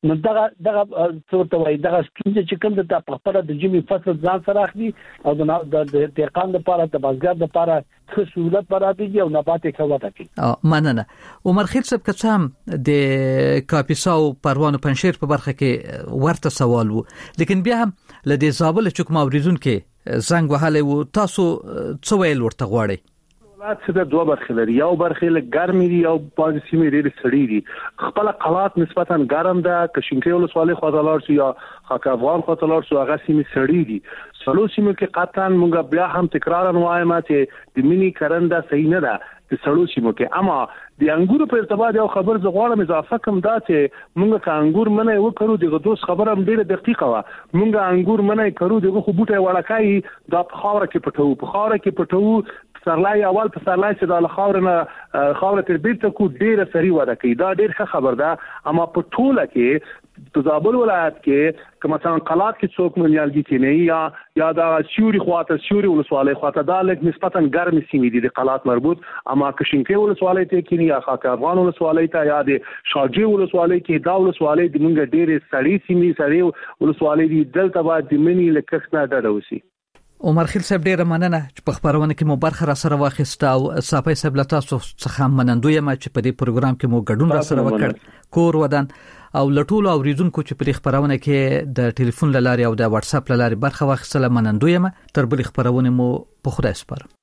نو دا دا څه ته وایي دا ستونزه چې کوم د خپل د جمی فصل ځان سره اخلي او د دهقان لپاره د بازار لپاره څه سہولت برابرېږي او نبات یې کوي او مننه عمر خیل صاحب که څه هم د کاپیسا او پروان پنځیر په برخه کې ورته سوال وو لیکن بیا هم لدې زابل چې کوم اوریدونکو زنګ وهاله وو تاسو څه ویل ورته غواړئ؟ ولات څه د دوه برخې لري، یو برخې له ګرمې دي او بعض سیمې ډېرې سړې دي. خپل قلات نسبتا ګرم ده، کشمکې ولسوالۍ خواته لاړ شو یا خاک افغان خواته لاړ شو هغه سیمې سړې دي. څلور سیمو کې قطعا موږ بیا هم تکرارا وایم چې د مینی کرنده صحیح نه ده د څلور سیمو کې. اما د انګورو په ارتباط یو خبر زه غواړم اضافه کوم دا چې موږ که انګور منه وکړو دغه دوس خبره هم ډېره دقیقه وه. موږ انګور منه کړو دغه خو بوټی وړکای دا په خاوره کې پټو په خاوره کې پټو سرلای اول په سرلای چې د خاور نه خاور تر بیرته کو ډیره سری ودا کوي دا ډیر ښه خبر ده. اما په ټوله کې په زابل ولایت کې که مثلا قلات کې څوک منیالګي کې نه یا یا دا سیوري خواته سیوري ولسوالۍ خواته دا لږ نسبتا ګرم سیمې دي د قلات مربوط. اما کشمکې ولسوالۍ ته کې یا خاک افغان ولسوالۍ ته یا د شاجي ولسوالۍ کې دا ولسوالۍ د موږ ډېرې سړې سیمې سړې ولسوالۍ دي دلته باید د منی لکښ نه ډډه وسی. عمر خیل صاحب ډیره مننه چې په خبرونه کې مو برخه را سره واخیسته او صافي صاحب له تاسو څخه منندوی یم چې په دې پروګرام کې مو ګډون را سره وکړ. کور ودان او لټول او ریزونکو چې په دې خبرونه کې د ټلیفون لاري او د واتس اپ لاري برخه واخیستله منندوی یم. تر بل خبرونه مو په خدای سپارم.